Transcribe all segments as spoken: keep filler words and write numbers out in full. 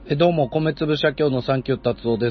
えどうも、米粒社協のサンキュー達夫です。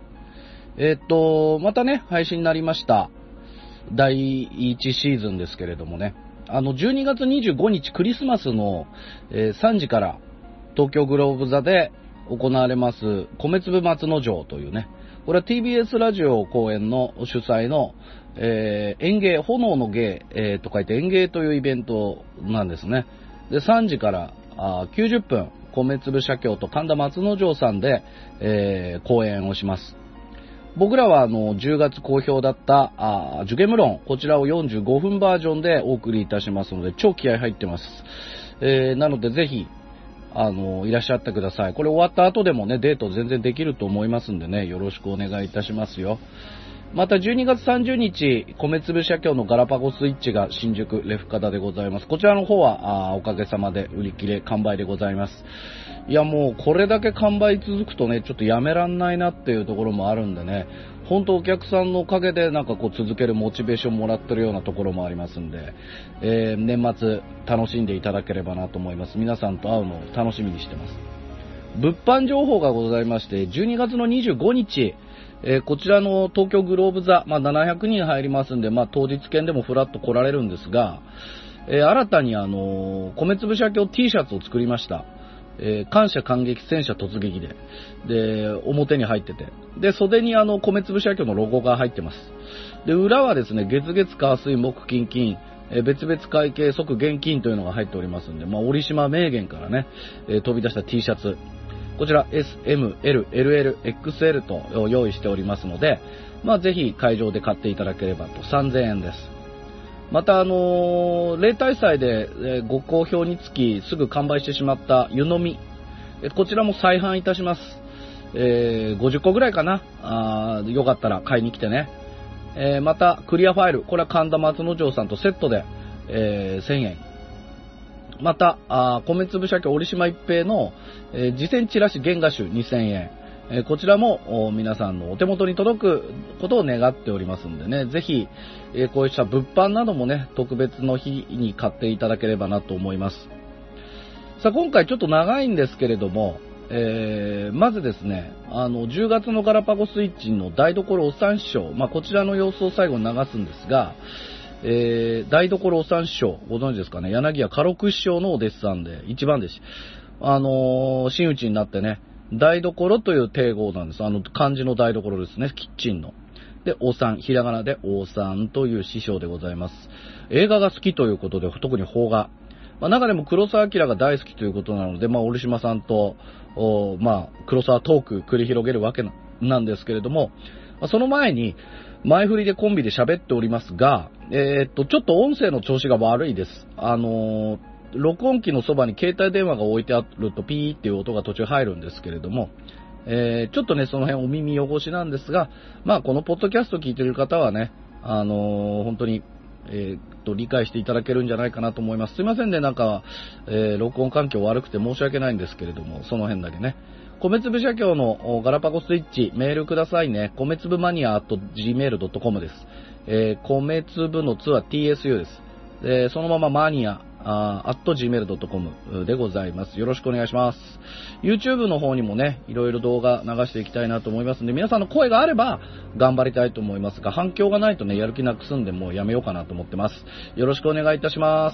えっと、またね、配信になりました。だいいちシーズンですけれどもね。あの、じゅうにがつにじゅうごにちクリスマスの、えー、さんじから東京グローブ座で行われます米粒松之丞というね、これは ティービーエス ラジオ公演の主催の、えー、演芸、炎の芸、えー、と書いて演芸というイベントなんですね。で、さんじからあきゅうじゅっぷん、米粒社協と神田松之丞さんで、えー、講演をします。僕らはあのじゅうがつ好評だったあジュゲムロン、こちらをよんじゅうごふんバージョンでお送りいたしますので、超気合入ってます。えー、なのでぜひあのいらっしゃってください。これ終わった後でもね、デート全然できると思いますんでね、よろしくお願いいたしますよ。またじゅうにがつさんじゅうにち、米粒社協のガラパゴスイッチが新宿レフカダでございます。こちらの方はあおかげさまで売り切れ完売でございます。いやもうこれだけ完売続くとね、ちょっとやめらんないなっていうところもあるんでね、本当お客さんのおかげでなんかこう続けるモチベーションもらってるようなところもありますんで、えー、年末楽しんでいただければなと思います。皆さんと会うのを楽しみにしてます。物販情報がございまして、じゅうにがつのにじゅうごにち、えー、こちらの東京グローブ座、まあ、ななひゃくにん入りますんで、まあ、当日券でもフラッと来られるんですが、えー、新たにあのー、米粒社協 T シャツを作りました。えー、感謝感激戦車突撃で、で、表に入ってて、で、袖にあの、米粒社協のロゴが入ってます。で、裏はですね、月月火水木金金、えー、別々会計即現金というのが入っておりますんで、まあ、折島名言からね、えー、飛び出した T シャツ、こちら エス、エム、エル、エルエル、エックスエル と用意しておりますので、まあぜひ会場で買っていただければと。さんぜんえんです。またあのー、例大祭で、えー、ご好評につきすぐ完売してしまった湯飲み、えー、こちらも再販いたします。えー、ごじゅっこぐらいかな。あよかったら買いに来てね。えー、またクリアファイル、これは神田松之丞さんとセットで、えー、せんえん。また、あ米粒社協折島一平の、えー、次戦チラシ原画集にせんえん。えー、こちらも皆さんのお手元に届くことを願っておりますんでね、ぜひ、えー、こうした物販などもね、特別の日に買っていただければなと思います。さあ、今回ちょっと長いんですけれども、えー、まずですね、あの、じゅうがつのガラパゴスイッチの台所お三師匠、まあ、こちらの様子を最後に流すんですが、えー、台所お三師匠、ご存知ですかね、柳家家禄師匠のお弟子さんで、一番弟子。あのー、真打ちになってね、台所という定号なんです。あの、漢字の台所ですね、キッチンの。で、お三、ひらがなでお三という師匠でございます。映画が好きということで、特に邦画。まあ、中でも黒澤明が大好きということなので、まあ、折島さんと、まあ、黒澤トーク繰り広げるわけなんですけれども、まあ、その前に、前振りでコンビで喋っておりますが、えー、っと、ちょっと音声の調子が悪いです。あのー、録音機のそばに携帯電話が置いてあるとピーっていう音が途中入るんですけれども、えー、ちょっとね、その辺お耳汚しなんですが、まあ、このポッドキャスト聞いてる方はね、あのー、本当に、えー、っと、理解していただけるんじゃないかなと思います。すいませんね、なんか、えー、録音環境悪くて申し訳ないんですけれども、その辺だけね。米粒社協のガラパゴスイッチ、メールくださいね。米粒マニア アットジーメールドットコム です。えー、米粒のつは ティーエスユー です。で、そのままマニア、アットジーメールドットコム でございます。よろしくお願いします。YouTube の方にもね、いろいろ動画流していきたいなと思いますので、皆さんの声があれば頑張りたいと思いますが、反響がないとね、やる気なくすんでもうやめようかなと思ってます。よろしくお願いいたします。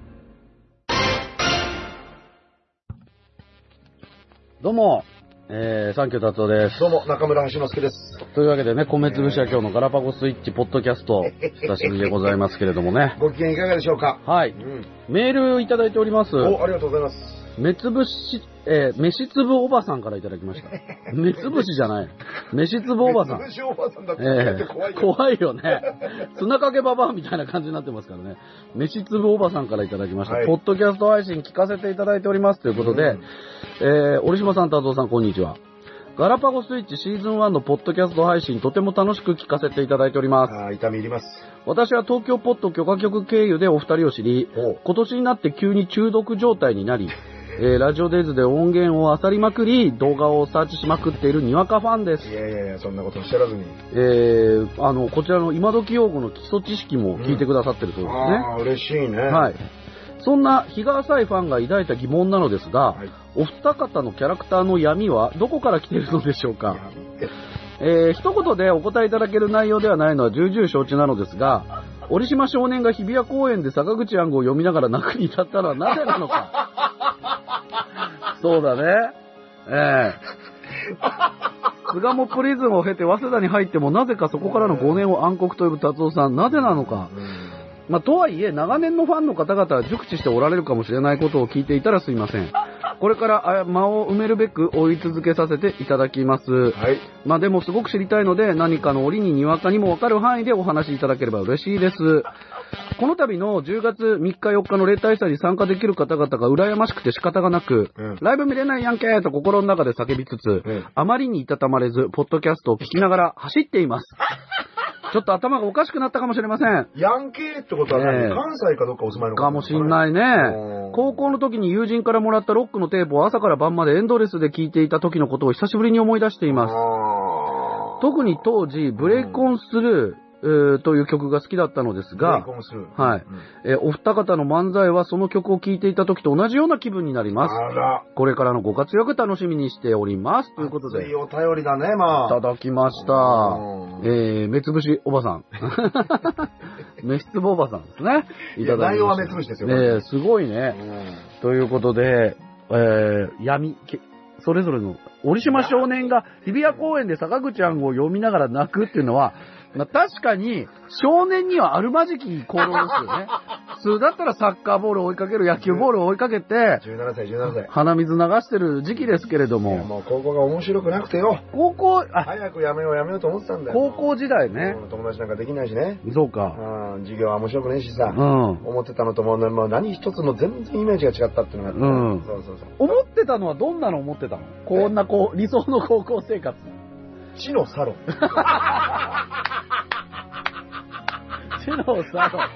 どうも、えー、サンキュー達夫です。 どうも、中村橋之助です。 というわけでね、米粒社協のガラパゴスイッチポッドキャスト、久しぶりでございますけれどもね。 ご機嫌いかがでしょうか。 はい。うん、メールいただいております。 お、ありがとうございます。 目つぶし、えー、飯つぶおばさんからいただきました。目つぶしじゃない。飯つぶおばさん。 飯つぶしおばさんだって怖いよ、 えー、怖いよね。砂かけばばみたいな感じになってますからね。飯つぶおばさんからいただきました。はい、ポッドキャスト配信聞かせていただいておりますということで、うん、えー、折島さん、達夫さん、こんにちは。ガラパゴスイッチシーズンワンのポッドキャスト配信とても楽しく聞かせていただいております。 ああ、痛み入ります。 私は東京ポッド許可局経由でお二人を知り、今年になって急に中毒状態になり、えー、ラジオデイズで音源を漁りまくり、動画をサーチしまくっているにわかファンです。 いやいやいや、そんなことおっしゃらずに。 えー、あの、こちらの今時用語の基礎知識も聞いてくださってるそうですね。 うん、ああ、嬉しいね。 はい。 そんな日が浅いファンが抱いた疑問なのですが、 はい、 お二方のキャラクターの闇はどこから来ているのでしょうか。えー、一言でお答えいただける内容ではないのは重々承知なのですが、折島少年が日比谷公園で坂口暗号を読みながら泣くに至ったのはなぜなのか。そうだね。えー、巣鴨プリズンを経て早稲田に入ってもなぜかそこからのごねんを暗黒と呼ぶ達夫さん、なぜなのか。まあ、とはいえ、長年のファンの方々は熟知しておられるかもしれないことを聞いていたらすいません。これから間を埋めるべく追い続けさせていただきます。はい。まあ、でもすごく知りたいので、何かの折ににわかにもわかる範囲でお話しいただければ嬉しいです。この度のじゅうがつみっかよっかの例大祭に参加できる方々が羨ましくて仕方がなく、うん、ライブ見れないやんけーと心の中で叫びつつ、うん、あまりにいたたまれず、ポッドキャストを聞きながら走っています。ちょっと頭がおかしくなったかもしれません。 ヤンケーってことは何、えー、関西かどっかお住まいのかもしんないね。高校の時に友人からもらったロックのテープを朝から晩までエンドレスで聴いていた時のことを久しぶりに思い出しています。特に当時、ブレイコンスルー、えー、という曲が好きだったのですが、はい、うんえー、お二方の漫才はその曲を聴いていた時と同じような気分になります。あら、これからのご活躍楽しみにしております。ということで。 熱いお便りだね、まあ。 いただきました。えー、目つぶしおばさん。目つぶおばさんですね。 いただきました。内容は目つぶしですよね。 えー、すごいね。ということで、えー、闇、それぞれの、折島少年が日比谷公園で坂口暗号を読みながら泣くっていうのは、まあ、確かに、少年にはあるまじき行動ですよね。普通だったらサッカーボールを追いかける、野球ボールを追いかけて、 じゅうななさい、じゅうななさい。 鼻水流してる時期ですけれども。いや、 もう高校が面白くなくてよ。 高校、 あ、早くやめようやめようと思ってたんだよ。 高校時代ね。 友達なんかできないしね。 そうか。 うん、授業は面白くねえしさ。うん。思ってたのともう、もう何一つの全然イメージが違ったっていうのがあって。うん。そうそうそう。 思ってたのはどんなの思ってたの？こんなこう、理想の高校生活。 地のサロン。 地のサロン。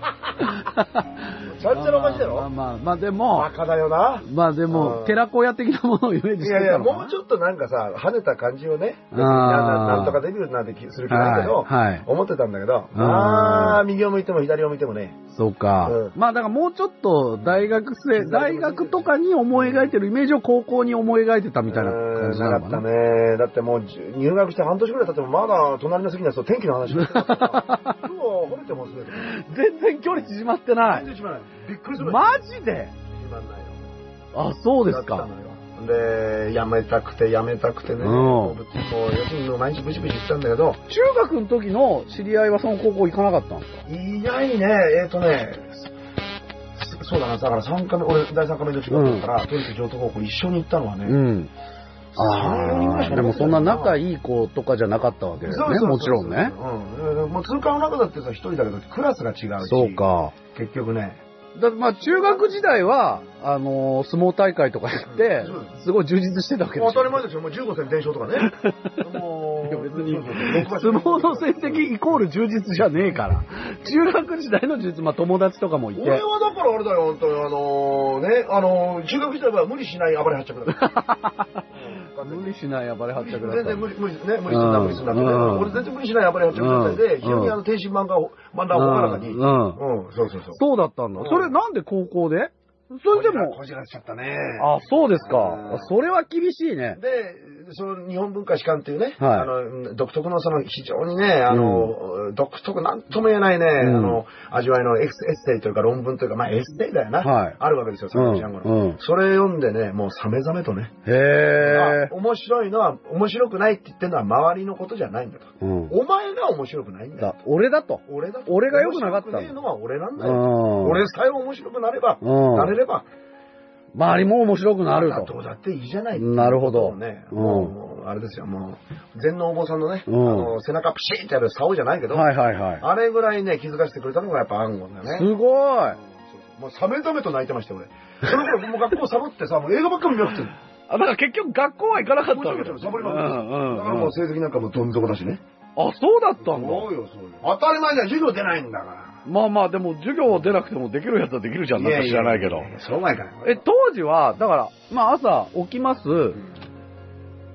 ちゃんちゃらおかしいだろ。 まあまあ、まあでも。 バカだよな。 まあでも、寺子屋的なものをイメージしてたのかな。いやいや、 もうちょっとなんかさ、跳ねた感じをね、なんとかデビューなんてする気ないけど、はい、思ってたんだけど、ああ、右を向いても左を向いてもね。 そうか。うん、まあだからもうちょっと大学生、大学とかに思い描いてるイメージを高校に思い描いてたみたいな感じなのかな。 なかったね。だってもう入学して半年ぐらい経ってもまだ隣の席のやつと天気の話をしてたから。今日惚れてますね。 全然距離縮まってない。 全然縮まない。びっくりする。 マジで縮まんないよ。 あ、そうですか。 で、やめたくてやめたくてね。うん、もう、要するに毎日ブチブチ言ってたんだけど。 中学の時の知り合いはその高校行かなかったんですか？ いないね。えっとね、そうだな、だからさんかめ、俺だいさんかめの中学だから、都立城東高校一緒に行ったのはね。うん。 ああ、でもそんな仲いい子とかじゃなかったわけですね、もちろんね。 うん。もう通過の中だってさ、一人だけどクラスが違うし。 そうか。 結局ね。 だまあ中学時代は、あのー、相撲大会とか行って、すごい充実してたわけですよ。 当たり前ですよ。もうじゅうご戦全勝とかね。 もう、別に、相撲の成績イコール充実じゃねえから。中学時代の充実、まあ友達とかもいて。 俺はだからあれだよ、本当にあのー、ね、あのー、中学時代は無理しない暴れ発着だから。 無理しない暴れ発着だった。 全然無理、無理、ね、無理すんな、無理すんなってね。俺全然無理しない暴れ発着状態で、非常にあの、天津漫画を、漫画をほがらかに。うん。うん、そうそうそう。 そうだったんだ。それなんで高校で？それでも。 こじらせちゃったね。 あ、そうですか。それは厳しいね。 で、その日本文化史観っていうね、はい、あの、独特のその非常にね、あの、うん、独特なんとも言えないね、うん、あの、味わいのエッセイというか論文というか、まあエッセイだよな。はい、あるわけですよ、坂口安吾の、うん。それ読んでね、もうサメザメとね。へー。面白いのは、面白くないって言ってるのは周りのことじゃないんだと。うん、お前が面白くないんだと。 俺だと。 俺だと。 俺が良くなかったんだ。 面白くねえのは俺なんだよ。俺さえ面白くなれば、なれれば、 周りも面白くなると。 どうだっていいじゃない。 なるほど。 ね、もう、あれですよ、もう、禅のお坊さんのね、あの、背中プシーってやる竿じゃないけど、はいはいはい。あれぐらいね、気づかせてくれたのがやっぱ暗号だよね。 すごい。 もうサメザメと泣いてましたよ、俺。その頃もう学校サボってさ、もう映画ばっかり見なくて。 あ、だから結局学校は行かなかったわけだ。 サボりまくって。だからもう成績なんかもどん底だしね。 あ、そうだったんだ。 そうよ、そうよ。当たり前じゃん、授業出ないんだから。 まあまあ、でも授業出なくてもできるやつはできるじゃん、なんか知らないけど。 そう前から。 え、当時は、だから、まあ朝起きます。うん、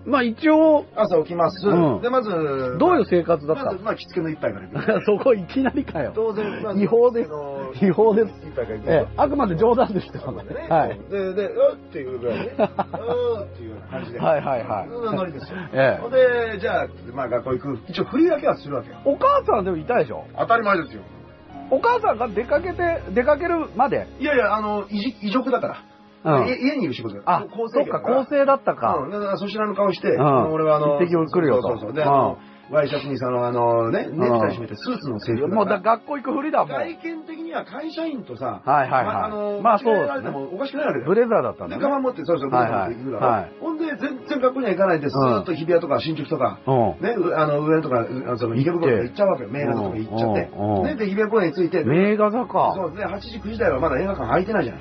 まあ一応。 朝起きます。うん、で、まず、 どういう生活だったの？ まず、まあ、着付けの一杯から。 そこいきなりかよ。 当然、まあ、 違法です。違法です。 一杯から行く。 ええ、あくまで冗談ですからね。はい。 で、で、うっていうぐらいね。うっていう感じで。 はいはいはい。 そんなノリですよ。 ええ。で、じゃあ、まあ学校行く。一応振りだけはするわけよ。 お母さんでもいたでしょ？ 当たり前ですよ。 お母さんが出かけて、出かけるまで？ いやいや、あの、異族だから。うん、家にいる仕事だよ。 あ、そっか、構成だったか。 うん、だからそちらの顔して、 うん、 俺はあの、 一滴来るよと。 そうそうそう。で、あの、ワイシャツにその、あのね、ネクタイ締めてスーツの制服だから。 もうだ学校行くふりだもん。 外見的には会社員とさ、 はいはいはい。 あの、 まあそうですね。おかしくないわけだよ。 ブレザーだったんだね。 で、カバン持って、そうそう、ブレザーで行くだろ。ほんで、全然学校には行かないで、ずっと日比谷とか新宿とか、ね、あの、上野とか、その池袋とか行っちゃうわけよ。名画座とか行っちゃって。ね、で、日比谷公園に着いて。 名画座か。 そう、で、はちじ、くじ台はまだ映画館開いてないじゃない。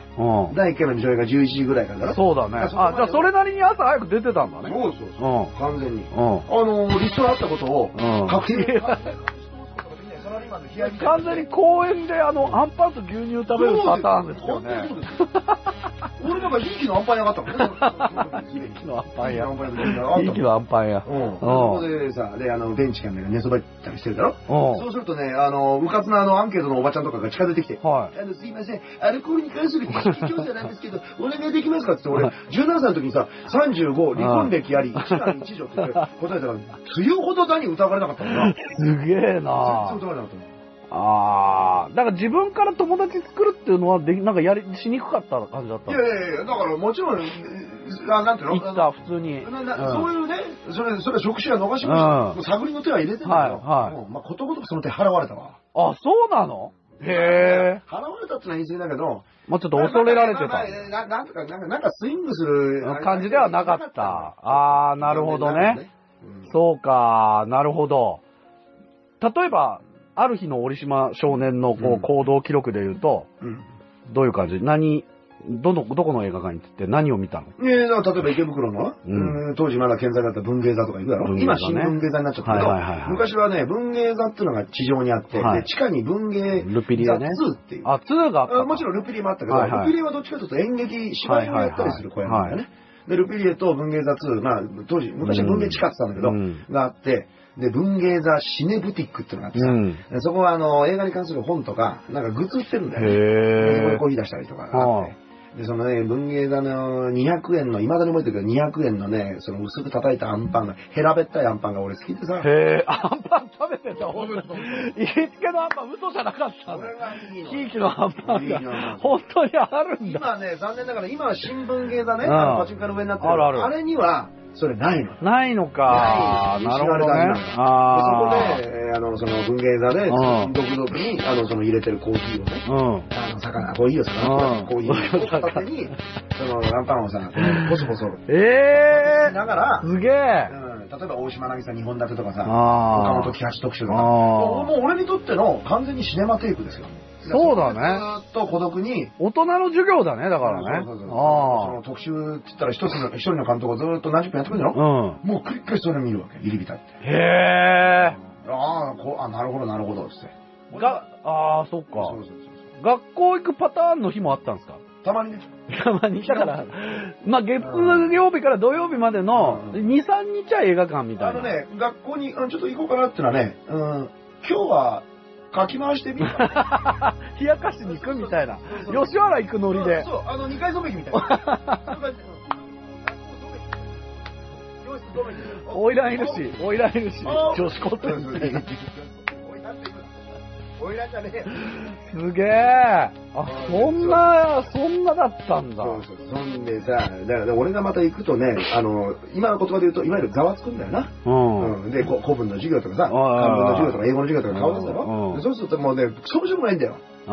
だいいっかいの上映がじゅういちじぐらいからだろ。 そうだね。あ、じゃあそれなりに朝早く出てたんだね。 そうそうそう。完全に。あの、リストラあったことを、確定完全に公園であのアンパンと牛乳食べるパターンですよね。 俺なんかひいきのアンパン屋があったもんね。 ひいきのアンパン屋。ひいきのアンパン屋。 そこでさ、で、あの、ベンチか寝そべったりしてるだろ。そうするとね、あの、うかつなあの、アンケートのおばちゃんとかが近づいてきて、あの、すいません、アルコールに関する知識調査なんですけど、お願いできますかって言って、俺、じゅうななさいの時にさ、さんじゅうご、離婚歴あり、一男一女って答えたら、梅雨ほどだに疑われなかったもんな。 すげえな全然疑われなかった。 ああ、だから自分から友達作るっていうのはで、なんかやり、しにくかった感じだった。 いやいやいや、だからもちろん、あなんていうの？ 行った、普通に。 そういうね、それ、それ職種は逃しました。探りの手は入れてんだけど、はいはい。まあ、ことごとくその手払われたわ。 あ、そうなの？へえ。 払われたってのは言い過ぎだけど、 もうちょっと恐れられてた。 なんとか、なんかスイングする感じではなかった。ああ、なるほどね。そうか、なるほど。例えば、ある日の折島少年のこう行動記録で言うと、うん、どういう感じ？何、どの、どこの映画館に行って何を見たの？ ええ、例えば池袋の、うん、当時まだ健在だった文芸座とか行くだろ、ね、今新文芸座になっちゃったけど、はいはいはいはい、昔はね、文芸座っていうのが地上にあって、はい、で地下に文芸座ルピリエね。 ツーっていう。 あ、ツーがあった。 もちろんルピリエもあったけど、はいはい、ルピリエはどっちかというと演劇、芝居をやったりする小屋なんだよね。はいはいはい、で、ルピリエと文芸座ツー、まあ、当時、昔は文芸地下って言ったんだけど、うん、があって、で、文芸座シネブティックっていうのがあってさ、うん、そこはあの、映画に関する本とか、なんかグッズ売ってるんだよね。へー。そこでコーヒー出したりとかあって。で、そのね、文芸座のにひゃくえんの、未だに覚えてるけど、にひゃくえんのね、その薄く叩いたアンパンが、へらべったいアンパンが俺好きでさ。 へぇー、アンパン食べてた、ほんとに。行きつけのアンパン嘘じゃなかったの。これがいいの。ひいきのアンパンが、本当にあるんだ。 今ね、残念ながら、今は新文芸座ね、あのパチンコの上になってる。あるある。あれには、それないの。 ないのか。なるほどね。 あそこで、あの、その文芸座で、独特に、あの、その入れてるコーヒーをね、うん、あの、魚、コーヒーを魚、コーヒーを片手に、その、ランパンをさ、ボソボソ。 ええー。 ながら、 すげえ。 例えば大島渚にほん立てとかさ、岡本喜八特集とか、もう俺にとっての完全にシネマテープですよ。 そうだね。 ずっと孤独に。 大人の授業だね、だからね。 そうそうそう。その特集って言ったら一つの、一人の監督がずっと何十分やってくるんだろ？うん。もう繰り返しそれ見るわけ、入り浸って。 へえ。 ああ、こう、あ、なるほど、なるほど、つって。 が、ああ、そっか。そうそうそうそう。学校行くパターンの日もあったんですか？ たまにね。 たまに。だから、まあ、月曜日から土曜日までのに、さんにちは映画館みたいな。 あのね、学校に、ちょっと行こうかなってのはね、うん、今日は、かき回してみるか、 ね。冷やかしに行くみたいな。吉原行くノリで。 そう、あの、二階染めみたいな。 おいらんいるし、おいらんいるし、女子高生みたいな。すげえ。あ、そんな、そんなだったんだ。 そうそう。そんでさ、だから俺がまた行くとね、あの、今の言葉で言うと、いわゆるざわつくんだよな。うん。うん、で、古文の授業とかさ、漢文の授業とか英語の授業とか顔出すだろ。そうするともうね、そうしようもないんだよ。うん。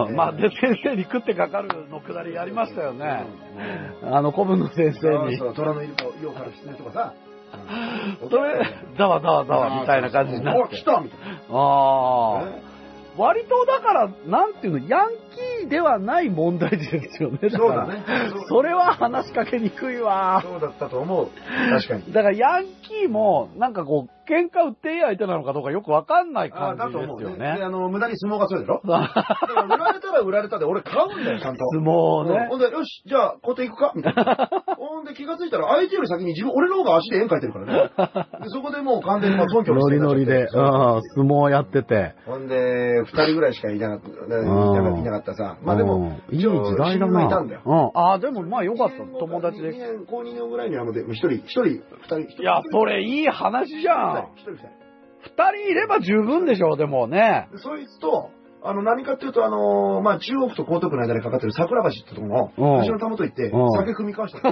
うん。まあ、で、先生に食ってかかるのくだりやりましたよね。あの、古文の先生に。 そう、虎の色をから狐とかさ。 それ、ざわざわざわみたいな感じになって。 あ、来たみたいな。 ああ。割とだから、なんていうの、ヤンキーではない問題ですよね。 そうだね。 それは話しかけにくいわ。 そうだったと思う。確かに。 だからヤンキーも、なんかこう、喧嘩売っていい相手なのかどうかよくわかんない感じですよね。 あの、無駄に相撲が強いでしょ？だから売られたら売られたで、俺買うんだよ、ちゃんと。 相撲ね。 ほんで、よし、じゃあ、こうやって行くかみたいな。ほんんで気がついたら相手より先に自分、俺の方が足で円描いてるからね。でそこでもう完全にまあ尊敬ノリノリで、相撲やってて。 ほんで、二人ぐらいしかいなかった、いなかったさ。まあでも、 いい時代だな。 いたんだよ。 ああ、でもまあよかった。友達で。 高にねんぐらいにはもう一人、一人、二人、いや、それいい話じゃん。 一人、二人。 二人いれば十分でしょ、でもね。 そいつと、あの、何かっていうと、あのー、まあ、中央区と江東区の間にかかってる桜橋ってところの、橋のたもと行って、酒組み交わした。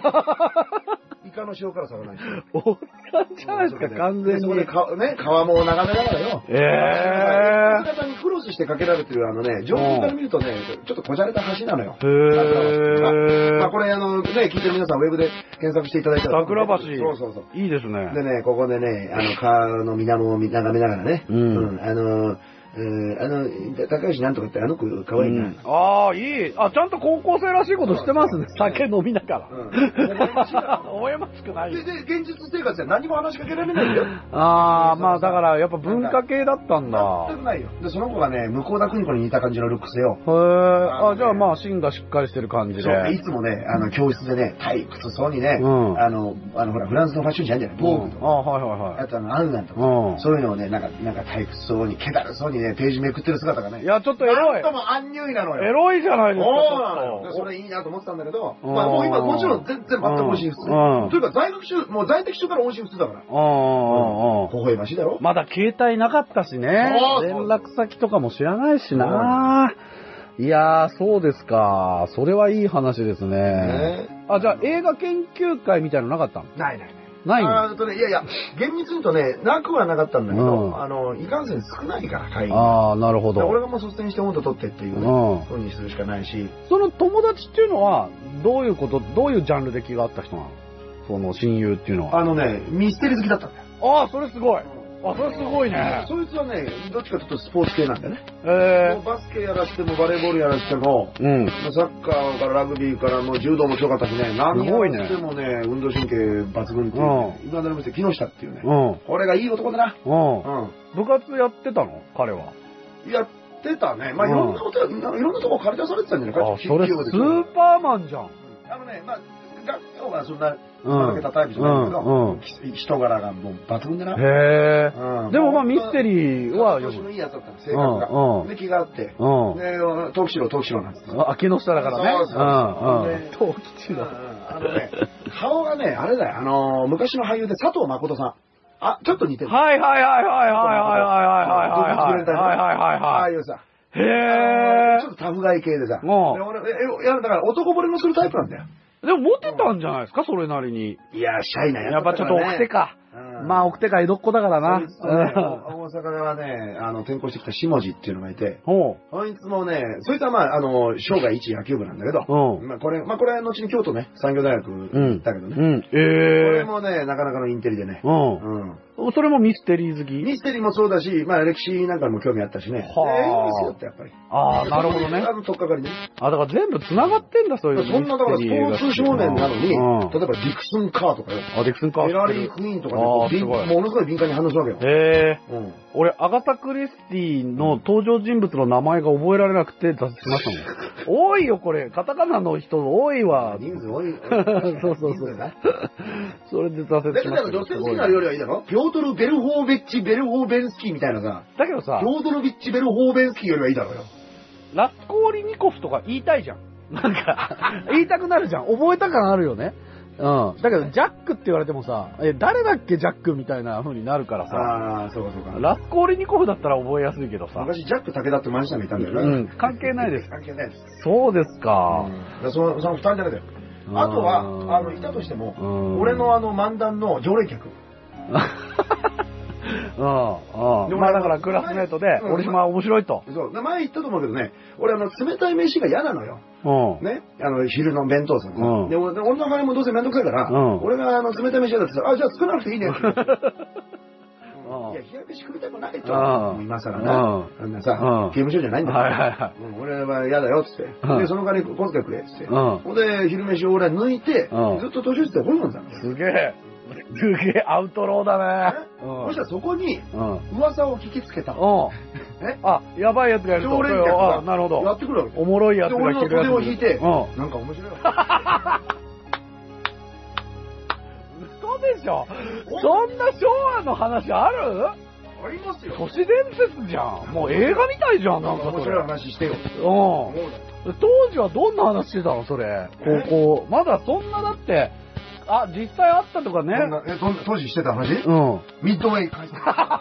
イカの塩辛さがない。 おっさんじゃないですか、完全に。 そこでか、ね、川も眺めながらよ。 ええー。方にクロスしてかけられてる、あのね、上空から見るとね、ちょっとこじゃれた橋なのよ。 へー。 まあ、これ、あの、ね、聞いてる皆さん、ウェブで検索していただいたら。 桜橋。 そうそうそう。 いいですね。 でね、ここでね、あの、川の水面を眺めながらね、うん、あの、えー、あの、高橋なんとかってあの子可愛いな。うん、 ああ、いい。あ、ちゃんと高校生らしいことしてますね。酒飲みながら。うん。応援ましくない。 で、で、現実生活で何も話しかけられないんだよ。 ああ、まあだからやっぱ文化系だったんだ。 全くないよ。で、その子がね、向田邦子に似た感じのルックスよ。 へえ。あ、じゃあまあ芯がしっかりしてる感じで。 そう、いつもね、あの、教室でね、退屈そうにね、うん、あの、あの、ほら、フランスのファッション誌あるじゃない、ボーグとか。あ、はいはいはい。あとあの、アンナンとか、うん、そういうのをね、なんか、なんか退屈そうに、気だるそうにね、ページめくってる姿がね。 いや、ちょっとエロい。 なんともアンニュイなのよ。 エロいじゃないですか。 そうなのよ。それいいなと思ってたんだけど、まあもう今もちろん全然全く音信不通。というか在学中、もう在籍中から音信不通だから。微笑ましいだろ。 まだ携帯なかったしね。連絡先とかも知らないしな。いやー、そうですか。それはいい話ですね。あ、じゃあ映画研究会みたいなのなかったの？ ないない。 ないの？ あとね、いやいや、厳密に言うとね、なくはなかったんだけど、うん、あの、いかんせん少ないから、会員。 ああ、なるほど。 俺がもう率先して温度取ってっていうね、ふうにするしかないし。 その友達っていうのは、どういうこと、どういうジャンルで気があった人なの？その親友っていうのは。 あのね、ミステリー好きだったんだよ。 ああ、それすごい。あ、それすごいね。 そいつはね、どっちかというとスポーツ系なんだよね。 えー、バスケやらしてもバレーボールやらしても、うん、サッカーからラグビーからもう柔道も強かったしね、何やらしてもね、運動神経抜群っていう、ね、いまだに見て木下っていうね、うん、これがいい男だな。うんうん、部活やってたの彼は。 やってたね。まあいろんなこと、いろんなとこ借り出されてたんじゃないか。 あ、それスーパーマンじゃん。 あのね、まあ、学校はそんな、負けたタイプじゃないけど、人柄がもう抜群でな。 へぇー。でもまあミステリーはよく。調子のいいやつだったの、性格が。で、気があって。で、東吉郎、東吉郎なんですよ。 あ、木下だからね。そうそう。東吉郎。 あのね、顔がね、あれだよ、あの、昔の俳優で佐藤誠さん。あ、ちょっと似てる。 はいはいはいはいはいはいはいはいはいはいはい。 ああいうさ。 へぇー。 ちょっとタフガイ系でさ。もう。俺、え、だから男惚れもするタイプなんだよ。 でもモテたんじゃないですか、それなりに。 いや、シャイなやつ。やっぱちょっと奥手か。まあ奥手か江戸っ子だからな。 大阪ではね、あの、転校してきた下地っていうのがいて、そいつもね、そいつはまあ、あの、生涯一野球部なんだけど、まあこれ、まあこれは後に京都ね、産業大学行ったけどね。これもね、なかなかのインテリでね。 それもミステリー好き？ ミステリーもそうだし、まあ歴史なんかも興味あったしね。 はあ。 英語好きだった、やっぱり。 ああ、なるほどね。 あの、とっかかりね。 あ、だから全部繋がってんだ、そういう。 そんな、だからスポーツ少年なのに、例えばディクスンカーとかよ。 あ、ディクスンカー。 フェラリークイーンとかで、ものすごい敏感に反応するわけよ。 へぇー。俺、アガタ・クリスティの登場人物の名前が覚えられなくて挫折しましたもん。多いよ、これ。カタカナの人多いわ。 人数多い。 そうそうそう。それで挫折しました。 だけど、女性好きなよりはいいだろ？ピョートル・ベルホーベッチ・ベルホーベンスキーみたいなさ。 だけどさ、 ピョートルビッチ・ベルホーベンスキーよりはいいだろうよ。 ラスコーリニコフとか言いたいじゃん。なんか、言いたくなるじゃん。覚えた感あるよね。うん。だけど、ジャックって言われてもさ、え、誰だっけジャックみたいな風になるからさ。 ああ、そうかそうか。 ラスコーリニコフだったら覚えやすいけどさ。 昔、ジャック武田ってマジシャンがいたんだよね。 うん。関係ないです。 関係ないです。 そうですか。 うん、その、その二人だけだよ。あとは、あの、いたとしても、俺のあの、漫談の常連客。 うん、うん。まあだからクラスメートで、折島は面白いと。 そう。前言ったと思うけどね、俺あの、冷たい飯が嫌なのよ。うん。ね。あの、昼の弁当さ。うん。で、俺の場合もどうせめんどくさいから、うん。俺があの、冷たい飯嫌だって言ったら、あ、じゃあ作らなくていいね。いや、冷や飯食いたくないと。今更な。あんなさ、刑務所じゃないんだから。はいはいはい。俺は嫌だよ、つって。で、その代わり小遣いくれ、つって。ほんで、昼飯を俺は抜いて、ずっと図書室で本読んだの。 すげえ。すげえアウトローだね。 そしたらそこに、噂を聞きつけた。 あ、やばいやつがいると。 常連客がなるほど。 やってくるわけ。 おもろいやつが来るやつ。 俺の袖を引いて、なんか面白いわ。 でしょ。そんな昭和の話ある？ ありますよ。 都市伝説じゃん。もう映画みたいじゃん、なんかそれ。 面白い話してよ。 うん。当時はどんな話してたのそれ。高校。まだそんなだって、あ、実際あったとかね。 え、当時してた話？ うん。 ミッドウェイ海戦。ミッドウェイ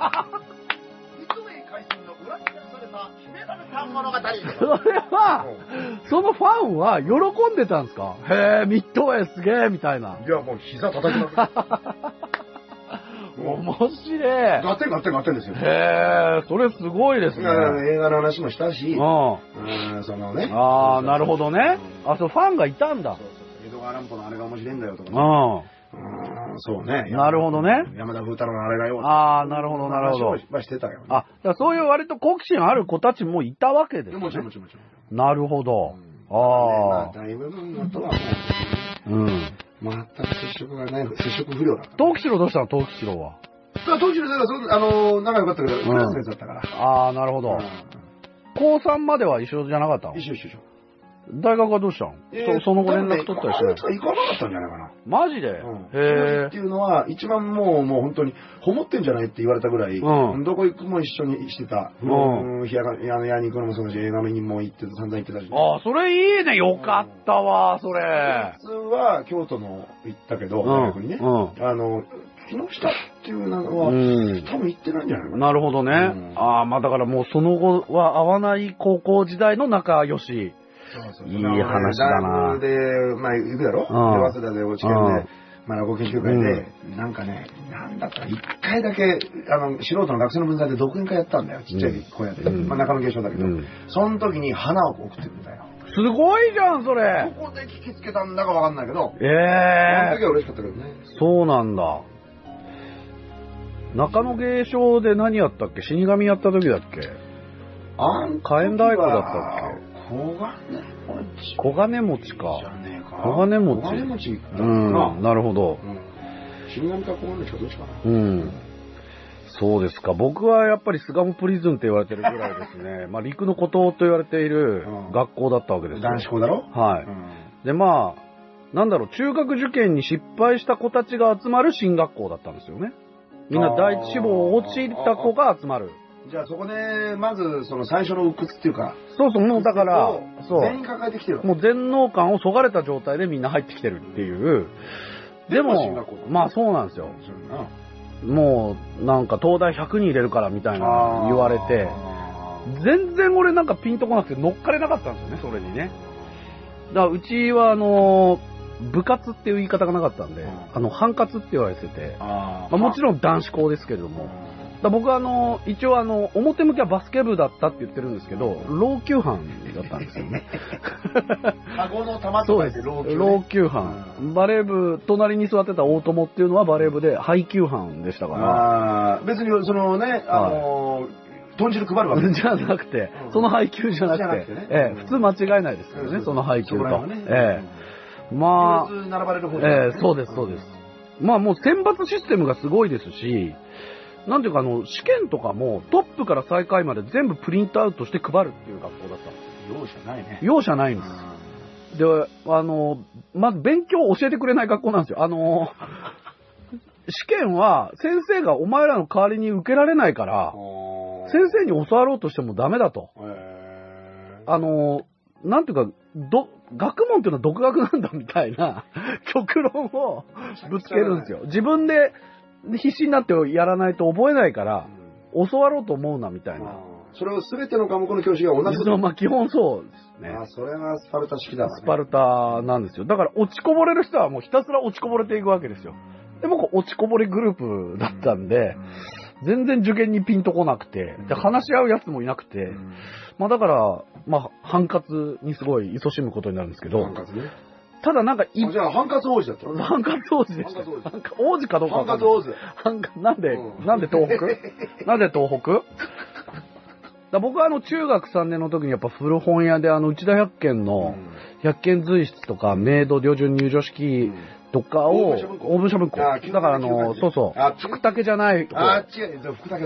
海戦の裏に隠された秘められた物語。 それは、そのファンは喜んでたんですか？へえ、ミッドウェイすげえみたいな。 いや、もう膝叩きまくる。 面白い。 ガテンガテンガテンですよ。 へえ、それすごいですね。 映画の話もしたし、 うん、 そのね。 ああ、なるほどね。あ、そう、ファンがいたんだ。 そうそう。江戸川乱歩のあれが面白いんだよとか。 うん。 そうね。 なるほどね。 山田風太郎のあれがよ。 ああ、なるほど、なるほど。 まあしてたよ。 あ、だそういう割と好奇心ある子たちもいたわけですね。 もちろん、もちろん、もちろん。 なるほど。ああ。 大部分のとはもう、うん。 全く接触がない、接触不良だった。 東吉郎どうしたの、東吉郎は。 東吉郎は、あの、仲良かったけど、クラスメイトだったから。 ああ、なるほど。高さんまでは一緒じゃなかったの？ 一緒一緒一緒。 大学はどうしたの？その後連絡取ったりして。 行かなかったんじゃないかな。 マジで？へえ。っていうのは、一番もう、もう本当に、ほもってんじゃないって言われたぐらい、どこ行くも一緒にしてた。うん。部屋が、屋に行くのもそうだし、映画見にも行って散々行ってたし。 ああ、それいいね。よかったわ、それ。 普通は、京都の行ったけど、大学にね。あの、木下っていうのは、多分行ってないんじゃないかな。 なるほどね。ああ、まあだからもうその後は会わない高校時代の仲良し。いい話だな。 で、まあ、行くだろ？で、早稲田で落ちてで、まあ、落語研究会で、なんかね、なんだったら、一回だけ、あの、素人の学生の分際で独演会やったんだよ。ちっちゃい小屋で。まあ、中野芸商だけど。その時に花を送ってるんだよ。 すごいじゃん、それ。 どこで聞きつけたんだかわかんないけど。 ええ。 その時は嬉しかったけどね。 そうなんだ。中野芸商で何やったっけ？死神やった時だっけ？ あん火炎太鼓だったっけ？ 小金持ち。 小金持ちか。 じゃねえか。 小金持ち。 小金持ちうん、なるほど。 死神か小金持ちかどっちかな。 うん。そうですか。僕はやっぱり巣鴨プリズンって言われてるぐらいですね。まあ陸の孤島と言われている学校だったわけですよ。 男子校だろ？ はい。で、まあ、なんだろう、中学受験に失敗した子たちが集まる進学校だったんですよね。みんな第一志望を落ちた子が集まる。 じゃあそこで、まず、その最初の鬱屈っていうか。 そうそう、もうだから、そう。 全員抱えてきてる。 もう全能感をそがれた状態でみんな入ってきてるっていう。でも、まあそうなんですよ。もう、なんか東大ひゃくにん入れるからみたいな言われて、全然俺なんかピンとこなくて乗っかれなかったんですよね、それにね。だからうちはあの、部活っていう言い方がなかったんで、あの、反活って言われてて、まあ、もちろん男子校ですけれども、だ僕はあの、一応あの、表向きはバスケ部だったって言ってるんですけど、老朽班だったんですよね。 顎の玉とかで老朽、ね、 老朽班。バレー部、隣に座ってた大友っていうのはバレー部で配給班でしたから。 ああ、別にそのね、あのー、豚汁配るわけじゃなくて、その配給じゃなくて、ええ、普通間違いないですけどね、その配給と。ええ。まあ、 並ばれる方ええ、そうです、そうです。まあもう選抜システムがすごいですし、なんていうかあの、試験とかもトップから最下位まで全部プリントアウトして配るっていう学校だったんです。 容赦ないね。 容赦ないんです。で、あの、まず勉強を教えてくれない学校なんですよ。あの、試験は先生がお前らの代わりに受けられないから、先生に教わろうとしてもダメだと。あの、なんていうか、ど、学問っていうのは独学なんだみたいな極論をぶつけるんですよ。自分で必死になってやらないと覚えないから、うん、教わろうと思うなみたいな。 それを全ての科目の教師が同じ。 まあ基本そうですね。 あ、それはスパルタ式だわね。 スパルタなんですよ。だから落ちこぼれる人はもうひたすら落ちこぼれていくわけですよ。で僕落ちこぼれグループだったんで、うん、全然受験にピンとこなくて、で話し合うやつもいなくて、うん、まあだから、まあ反活にすごい勤しむことになるんですけど、 反活ね。 ただなんか、 じゃあ、反活王子だった。 反活王子でした。王子かどうか反活王子。 なんで、うん、なんで東北なんで東北だ僕はあの中学さんねんの時にやっぱ古本屋であの内田百軒の百軒随筆とか明度旅順入場式とかを、大文社文庫。だからあの、そうそう、福武じゃない。 あ、違う、福武ダメ。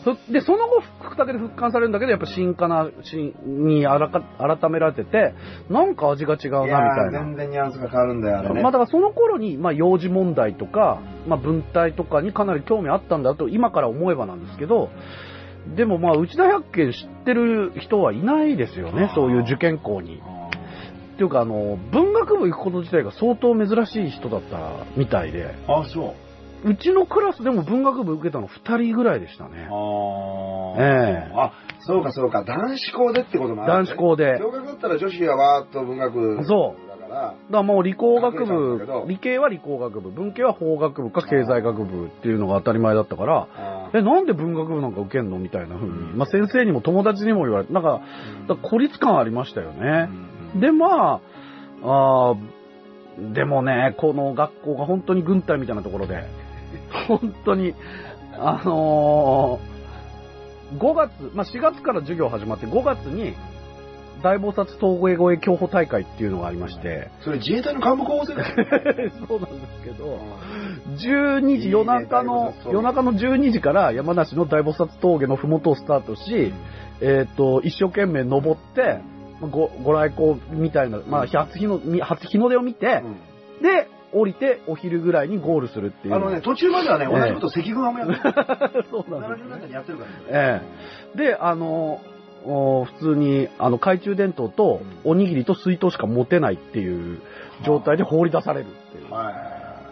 で、その後、福武で復刊されるんだけど、やっぱ新かな、新に改められてて、なんか味が違うな、みたいな。 全然ニュアンスが変わるんだよ、あれね。 まあだからその頃に、まあ幼児問題とか、まあ文体とかにかなり興味あったんだと、今から思えばなんですけど、でもまあ内田百軒知ってる人はいないですよね、そういう受験校に。っていうか、あの、文学部行くこと自体が相当珍しい人だったみたいで。 あ、そう。 うちのクラスでも文学部受けたのふたりぐらいでしたね。 ああ。 ええ。 あ、そうかそうか。男子校でってこともある、 ね。男子校で。 共学だったら女子はわーっと文学。 そう。だから。だからもう理工学部、理系は理工学部、文系は法学部か経済学部っていうのが当たり前だったから、え、なんで文学部なんか受けんのみたいな風に。まあ先生にも友達にも言われて、なんか、か孤立感ありましたよね。で、まあ、あでもね、この学校が本当に軍隊みたいなところで、本当に、あのー、ごがつ、まあ、しがつから授業始まってごがつに大菩薩峠越え競歩大会っていうのがありまして。 それ自衛隊の幹部候補生だそうなんですけど、じゅうにじ、夜中の、夜中のじゅうにじから山梨の大菩薩峠のふもとをスタートし、うん、えっと、一生懸命登って、ご、ご来光みたいな、まあ、初日の、初日の出を見て、うん、で、降りてお昼ぐらいにゴールするっていう。 あのね、途中まではね、同じこと赤軍派もやってる。 そうなんです。 ななじゅうねんだいにやってるからね。 ええ。で、あの、普通に、あの、懐中電灯と、おにぎりと水筒しか持てないっていう状態で放り出されるっていう。はい、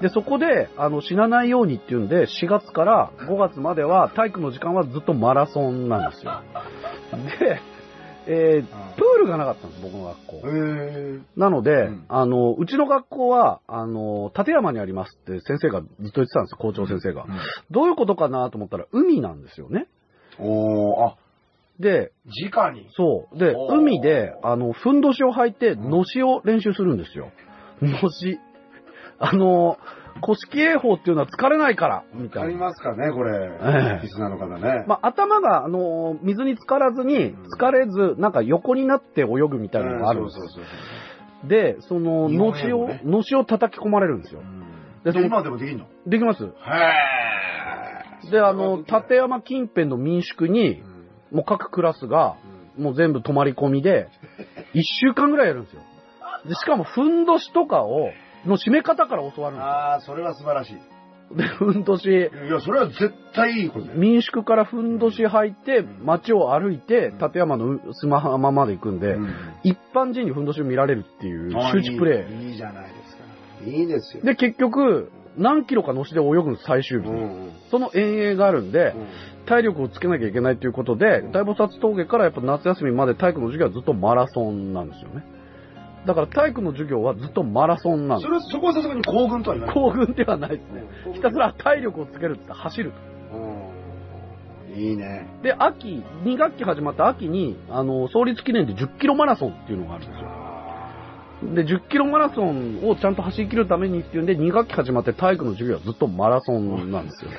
で、そこで、あの、死なないようにっていうんで、しがつからごがつまでは、体育の時間はずっとマラソンなんですよ。で、えー、プールがなかったんです、僕の学校。へなので、うん、あの、うちの学校は、あの、立山にありますって先生がずっと言ってたんですよ、校長先生が。うん、どういうことかなと思ったら、海なんですよね。 おー、あ。 で、 直にそう。で、海で、あの、ふんどしを履いて、のしを練習するんですよ。のし。あの、古式泳法っていうのは疲れないから、みたいな。 ありますかね、これ。ええ。リスナーの方ね。 まあ、頭が、あの、水に浸からずに、疲れず、なんか横になって泳ぐみたいなのがあるんですよ。そうそうそう。で、その、のしを、のしを叩き込まれるんですよ。 で、今でもできんの？ できます。へー。で、あの、立山近辺の民宿に、もう各クラスが、もう全部泊まり込みで、いっしゅうかんぐらいやるんですよ。で、しかも、ふんどしとかを、の締め方から教わるんですよ。 ああ、それは素晴らしい。 で、ふんどし。いや、それは絶対いいことだよ。 民宿からふんどし履いて、街を歩いて、立山の砂浜まで行くんで、うん、一般人にふんどしを見られるっていう周知プレイ。 いい、いいじゃないですか。いいですよ。 で、結局、何キロかのしで泳ぐんです、最終日。うんうん、その遠泳があるんで、うん、体力をつけなきゃいけないということで、大菩薩峠からやっぱ夏休みまで体育の授業はずっとマラソンなんですよね。だから体育の授業はずっとマラソンなんです。 それ、そこはさすがに行軍とは言わない。 行軍ではないですね。ひたすら体力をつけるって走ると。 うん。いいね。 で、秋、に学期始まった秋に、あの、創立記念でじゅっキロマラソンっていうのがあるんですよ。で、じゅっキロマラソンをちゃんと走り切るためにっていうんで、に学期始まって体育の授業はずっとマラソンなんですよ。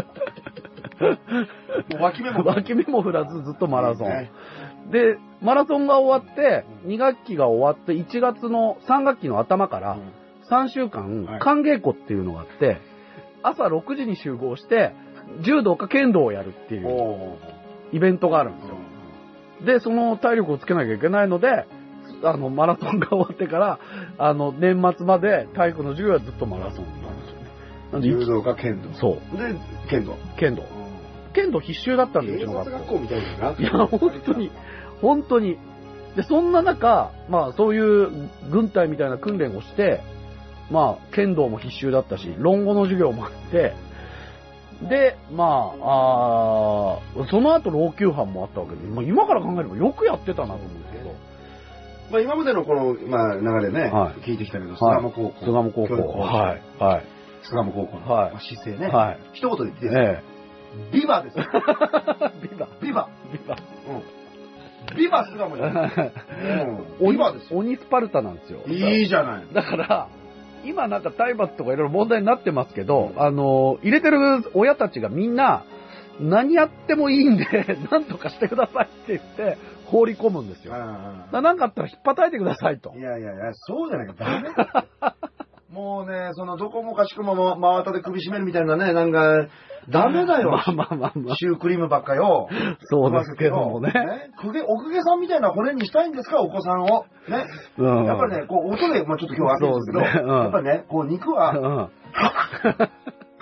脇目も脇目も振らずずっとマラソン。いいね。で、マラソンが終わって、に学期が終わって、いちがつのさん学期の頭からさんしゅうかん、寒稽古っていうのがあって、朝ろくじに集合して、柔道か剣道をやるっていうイベントがあるんですよ。で、その体力をつけなきゃいけないので、あの、マラソンが終わってから、あの、年末まで体育の授業はずっとマラソンなんですよね。 なんで柔道か剣道。 そう。 で、剣道。 剣道。剣道必修だったんで、うちの学校。 学校みたいな。 いや、本当に、本当に。で、そんな中、まあ、そういう軍隊みたいな訓練をして、まあ、剣道も必修だったし、論語の授業もあって、で、まあ、あその後老朽班もあったわけで、まあ、今から考えればよくやってたなと思うんですけど。 まあ、今までのこの、まあ、流れね、はい、聞いてきたけど、巣鴨高校。 巣鴨高校。はい。はい。 巣鴨高校の、はい、姿勢ね。 はい。 一言で言っていいですか？ええ。ビバです。ビバ。 ビバ。 ビバ。 うん。ビバ巣鴨じゃない。うん。ビバですよ。 鬼スパルタなんですよ。 いいじゃない。 だから、今なんか体罰とかいろいろ問題になってますけど、うん、あの、入れてる親たちがみんな、何やってもいいんで、何とかしてくださいって言って、放り込むんですよ。なんかあったら引っ叩いてくださいと。 いやいやいや、そうじゃないか、ダメだって。もうね、その、どこもかしこも真綿で首絞めるみたいなね、なんか、 ダメだよ。 まあまあまあまあ。 シュークリームばっかよ。 そうですけどもね。 ねくげ、おくげさんみたいな骨にしたいんですか、お子さんを。ね。うん、やっぱりね、こう、音で、まあちょっと今日は熱いんですけど、ねうん、やっぱりね、こう、肉は、うん、はっ、はっ、はっ、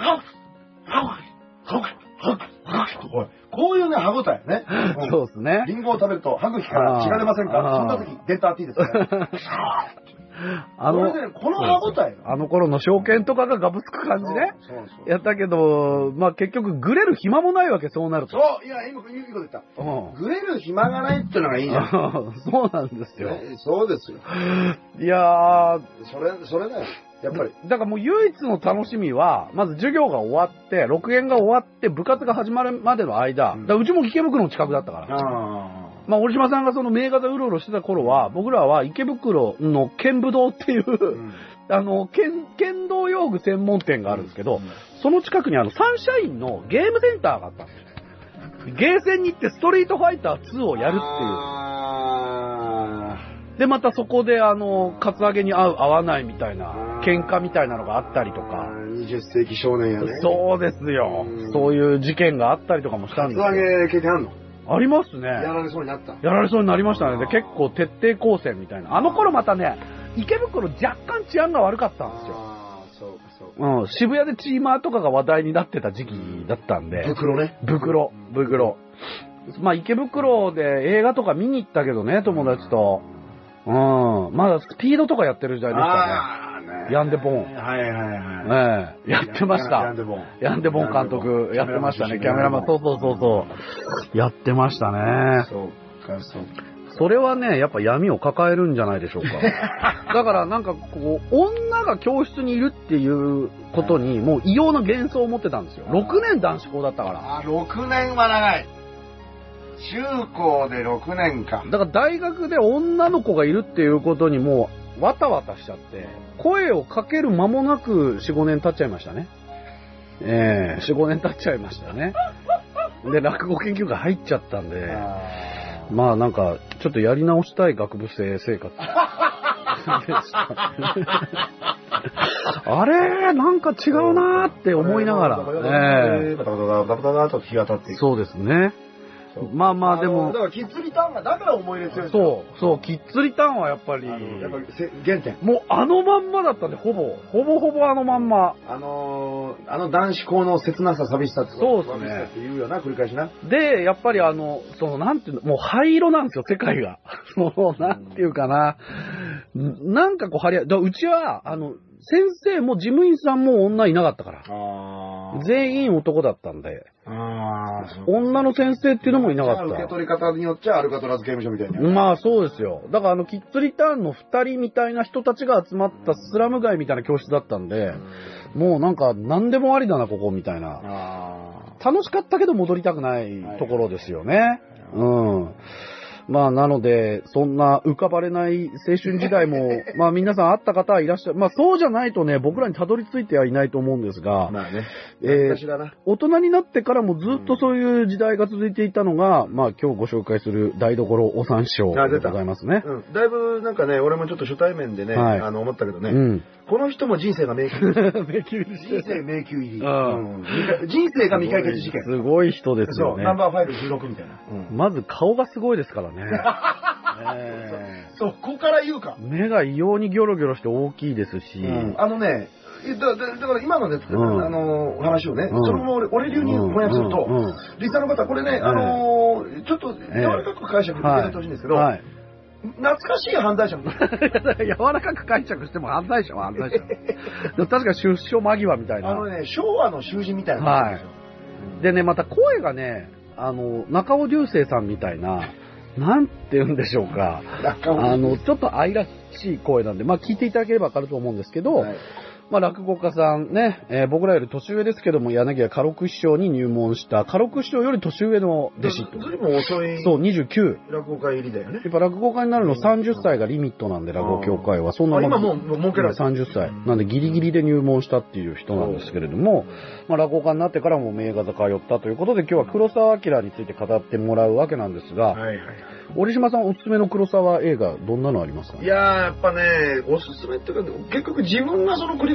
はっ、こういうね、歯応えね。 そうですね。 リンゴを食べると歯茎から血が出ませんか？そんな時、デンターティーですね。あの、ね、この歯応え。 あの頃の証券とかがガブつく感じね。そうそうやったけど、まあ結局、グレる暇もないわけ、そうなると。 そう、いや、今、いいこと言った。うん、グレる暇がないっていうのがいいじゃん。 そうなんですよ。 ね、そうですよ。 いやー、 それ、それだよ。やっぱり。 だからもう唯一の楽しみは、まず授業が終わって、ろく限が終わって、部活が始まるまでの間、うん、だうちも池袋の近くだったから。あまあ、折島さんがその名画座うろうろしてた頃は、僕らは池袋の剣武道っていう、うん、あの、剣、剣道用具専門店があるんですけど、うん、その近くにあの、サンシャインのゲームセンターがあったんですよ。ゲーセンに行ってストリートファイターツーをやるっていう。で、またそこであの、カツアゲに合う合わないみたいな、喧嘩みたいなのがあったりとか。 にじゅっ世紀少年やね。 そうですよ。うそういう事件があったりとかもしたんですよ。 カツアゲ経験あんの？ ありますね。やられそうになった。 やられそうになりましたね。で、結構徹底抗戦みたいな。あの頃またね、池袋若干治安が悪かったんですよ。ああ、そうかそうか。うん、渋谷でチーマーとかが話題になってた時期だったんで。 袋ね。 袋、袋。まあ池袋で映画とか見に行ったけどね、友達と。うん。まだスピードとかやってる時代でしたね。ああ、ね。ヤンデボン。 はいはいはい。ええ。やってました。 ヤンデボン。 ヤンデボン監督やってましたね。キャメラマン。そうそうそうそう。やってましたね。 そうか、そう。 それはね、やっぱ闇を抱えるんじゃないでしょうか。だからなんかこう、女が教室にいるっていうことに、もう異様な幻想を持ってたんですよ。ろくねん男子校だったから。 あ、ろくねんは長い。中高でろくねんか。 だから大学で女の子がいるっていうことにもうわたわたしちゃって、声をかける間もなくよん、ごねん経っちゃいましたね。ええー、よん、ごねん経っちゃいましたね。で、落語研究会入っちゃったんで、あまあなんか、ちょっとやり直したい学部生生活。あれなんか違うなーって思いながら。 ええー。バタバタバタバタバタと日が経っていく。 そうですね。まあまあでも。 だからキッズリターンがだから思い入れ強い。 そう、そう、キッズリターンはやっぱり。やっぱり原点。 もうあのまんまだったんで、ほぼ、ほぼほぼあのまんま。 あのー、あの男子校の切なさ、寂しさってそうですね。 って言うよな、繰り返しな。 で、やっぱりあの、その、なんていうの、もう灰色なんですよ、世界が。その、なんていうかな。なんかこう、張り合い。だうちは、あの、先生も事務員さんも女いなかったから。あ全員男だったんで。あ女の先生っていうのもいなかった。 受け取り方によっちゃアルカトラズ刑務所みたいな。 まあそうですよ。だからあのキッズリターンの二人みたいな人たちが集まったスラム街みたいな教室だったんで、もうなんか何でもありだなここみたいな。楽しかったけど戻りたくないところですよね。うん。まあ、なので、そんな浮かばれない青春時代も、まあ皆さんあった方はいらっしゃる。まあそうじゃないとね、僕らにたどり着いてはいないと思うんですが、まあね、えー、大人になってからもずっとそういう時代が続いていたのが、うん、まあ今日ご紹介する台所お三師匠でございますね。 うん。だいぶなんかね、俺もちょっと初対面でね、はい、あの思ったけどね、うん、この人も人生が迷宮入り。迷宮入り。人生迷宮入り。うん、人生が未解決事件。 すごい人ですよね。 そう、ナンバーファイルじゅうろくみたいな。 うん、まず顔がすごいですからね。 えー、そこから言うか。 目が異様にギョロギョロして大きいですし。 うん、あのね、だ, だ, だから今のね、うん、あの話をね、うん、そのまま 俺, 俺流に翻訳すると、うんうん、リスナーの方、これね、あのー、ちょっと柔らかく解釈していただいてほしいんですけど、はいはい、懐かしい犯罪者も柔らかく解釈しても犯罪者は犯罪者。確か出所間際みたいな。 あのね、昭和の囚人みたいな感じですよ。 はい、でね、また声がね、あの、中尾隆聖さんみたいな、なんて言うんでしょうか。あの、ちょっと愛らしい声なんで、まあ聞いていただければわかると思うんですけど、はい、まあ落語家さんね、えー、僕らより年上ですけども、柳家家禄師匠に入門した、家禄師匠より年上の弟子と。 ずいぶん遅い。 そう、にじゅうきゅう。 落語家入りだよね。 やっぱ落語家になるのさんじゅっさいがリミットなんで、落語協会は。そんなもん。今もう、もうけられさんじゅっさい。なんでギリギリで入門したっていう人なんですけれども、まあ落語家になってからも名画座通ったということで、今日は黒澤明について語ってもらうわけなんですが、はいはい。折島さんおすすめの黒沢映画どんなのありますかね？ いやーやっぱねおすすめっていうか結局自分がその繰り返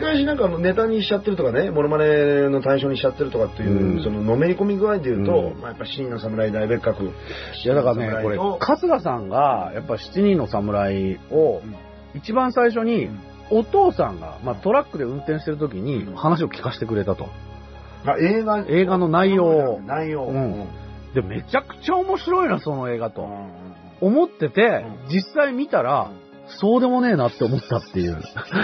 返しなんかネタにしちゃってるとかね、モノマネの対象にしちゃってるとかっていう、うん、そののめり込み具合で言うと、うん、まあやっぱ七人の侍大別格。いやだからね、これ、春日さんが、やっぱ七人の侍を、一番最初に、お父さんが、まあトラックで運転してる時に話を聞かせてくれたと。 あ、映画映画の内容を。 内容。うん。 で、めちゃくちゃ面白いな、その映画と。思ってて、実際見たら、そうでもねえなって思ったっていう。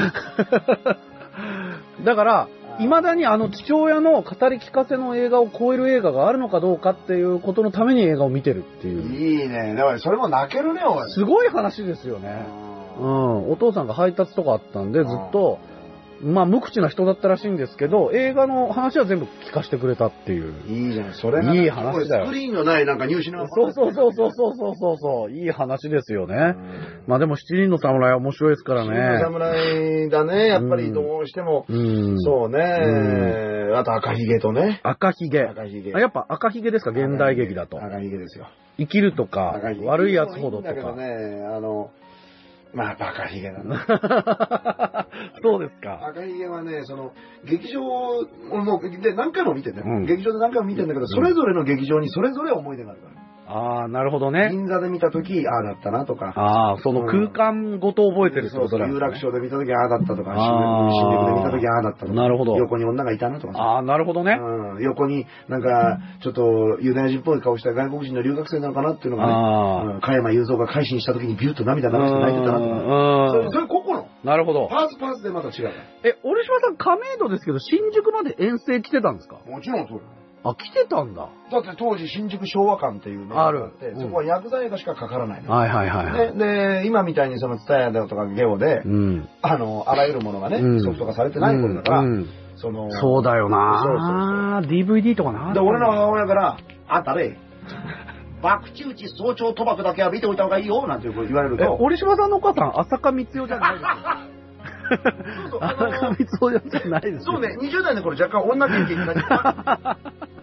だから、未だにあの父親の語り聞かせの映画を超える映画があるのかどうかっていうことのために映画を見てるっていう。 いいね。だからそれも泣けるね、おい。 すごい話ですよね。うん。お父さんが配達とかあったんで、ずっと、まあ無口な人だったらしいんですけど、映画の話は全部聞かせてくれたっていう。 いいじゃん、それが。 いい話だよ。 スクリーンのないなんか入試の。 そうそうそうそうそうそうそう。いい話ですよね。まあでも七人の侍は面白いですからね。 七人の侍だね、やっぱりどうしても。うん、そうね。あと赤ひげとね。 赤ひげ。 赤ひげ。 やっぱ赤ひげですか、現代劇だと。 赤ひげですよ。 生きるとか、悪いやつほどとか。 だけどね、あの、まあ、赤ひげだね。 そうですか。 赤ひげはね、その、劇場、もう、で、何回も見てね、うん、劇場で何回も見てんだけど、それぞれの劇場にそれぞれ思い出があるから。 ああ、なるほどね。 銀座で見たとき、ああだったなとか。 ああ、その空間ごと覚えてるってことだね。 有楽町で見たとき、ああだったとか、新宿で見たとき、ああだったとか。 なるほど。 横に女がいたなとか。 ああ、なるほどね。 うん。横になんか、ちょっとユダヤ人っぽい顔した外国人の留学生なのかなっていうのがね。ああ。加山雄三が改心したときにビュッと涙流して泣いてたなとか。うん。それ個々の。 なるほど。 パーツパーツでまた違う。 え、折島さん、亀戸ですけど、新宿まで遠征来てたんですか？ もちろんそうだ。 あ、来てたんだ。 だって当時新宿昭和館っていうのがあって、そこは薬剤映画しかかからないの。 はいはいはい。 で、今みたいにそのツタヤだとかゲオで、あの、あらゆるものがね、ソフト化されてない頃だから、 その、そうだよなぁ。ディーブイディー とかな。 で、俺の母親から、あんたね、爆打ち早朝賭博だけは見ておいた方がいいよ、なんて言われると。 え、折島さんのお母さん、浅香光代じゃないですか？そうそう。浅香光代じゃないです。 そうね、にじゅう代の頃若干女元気になってた。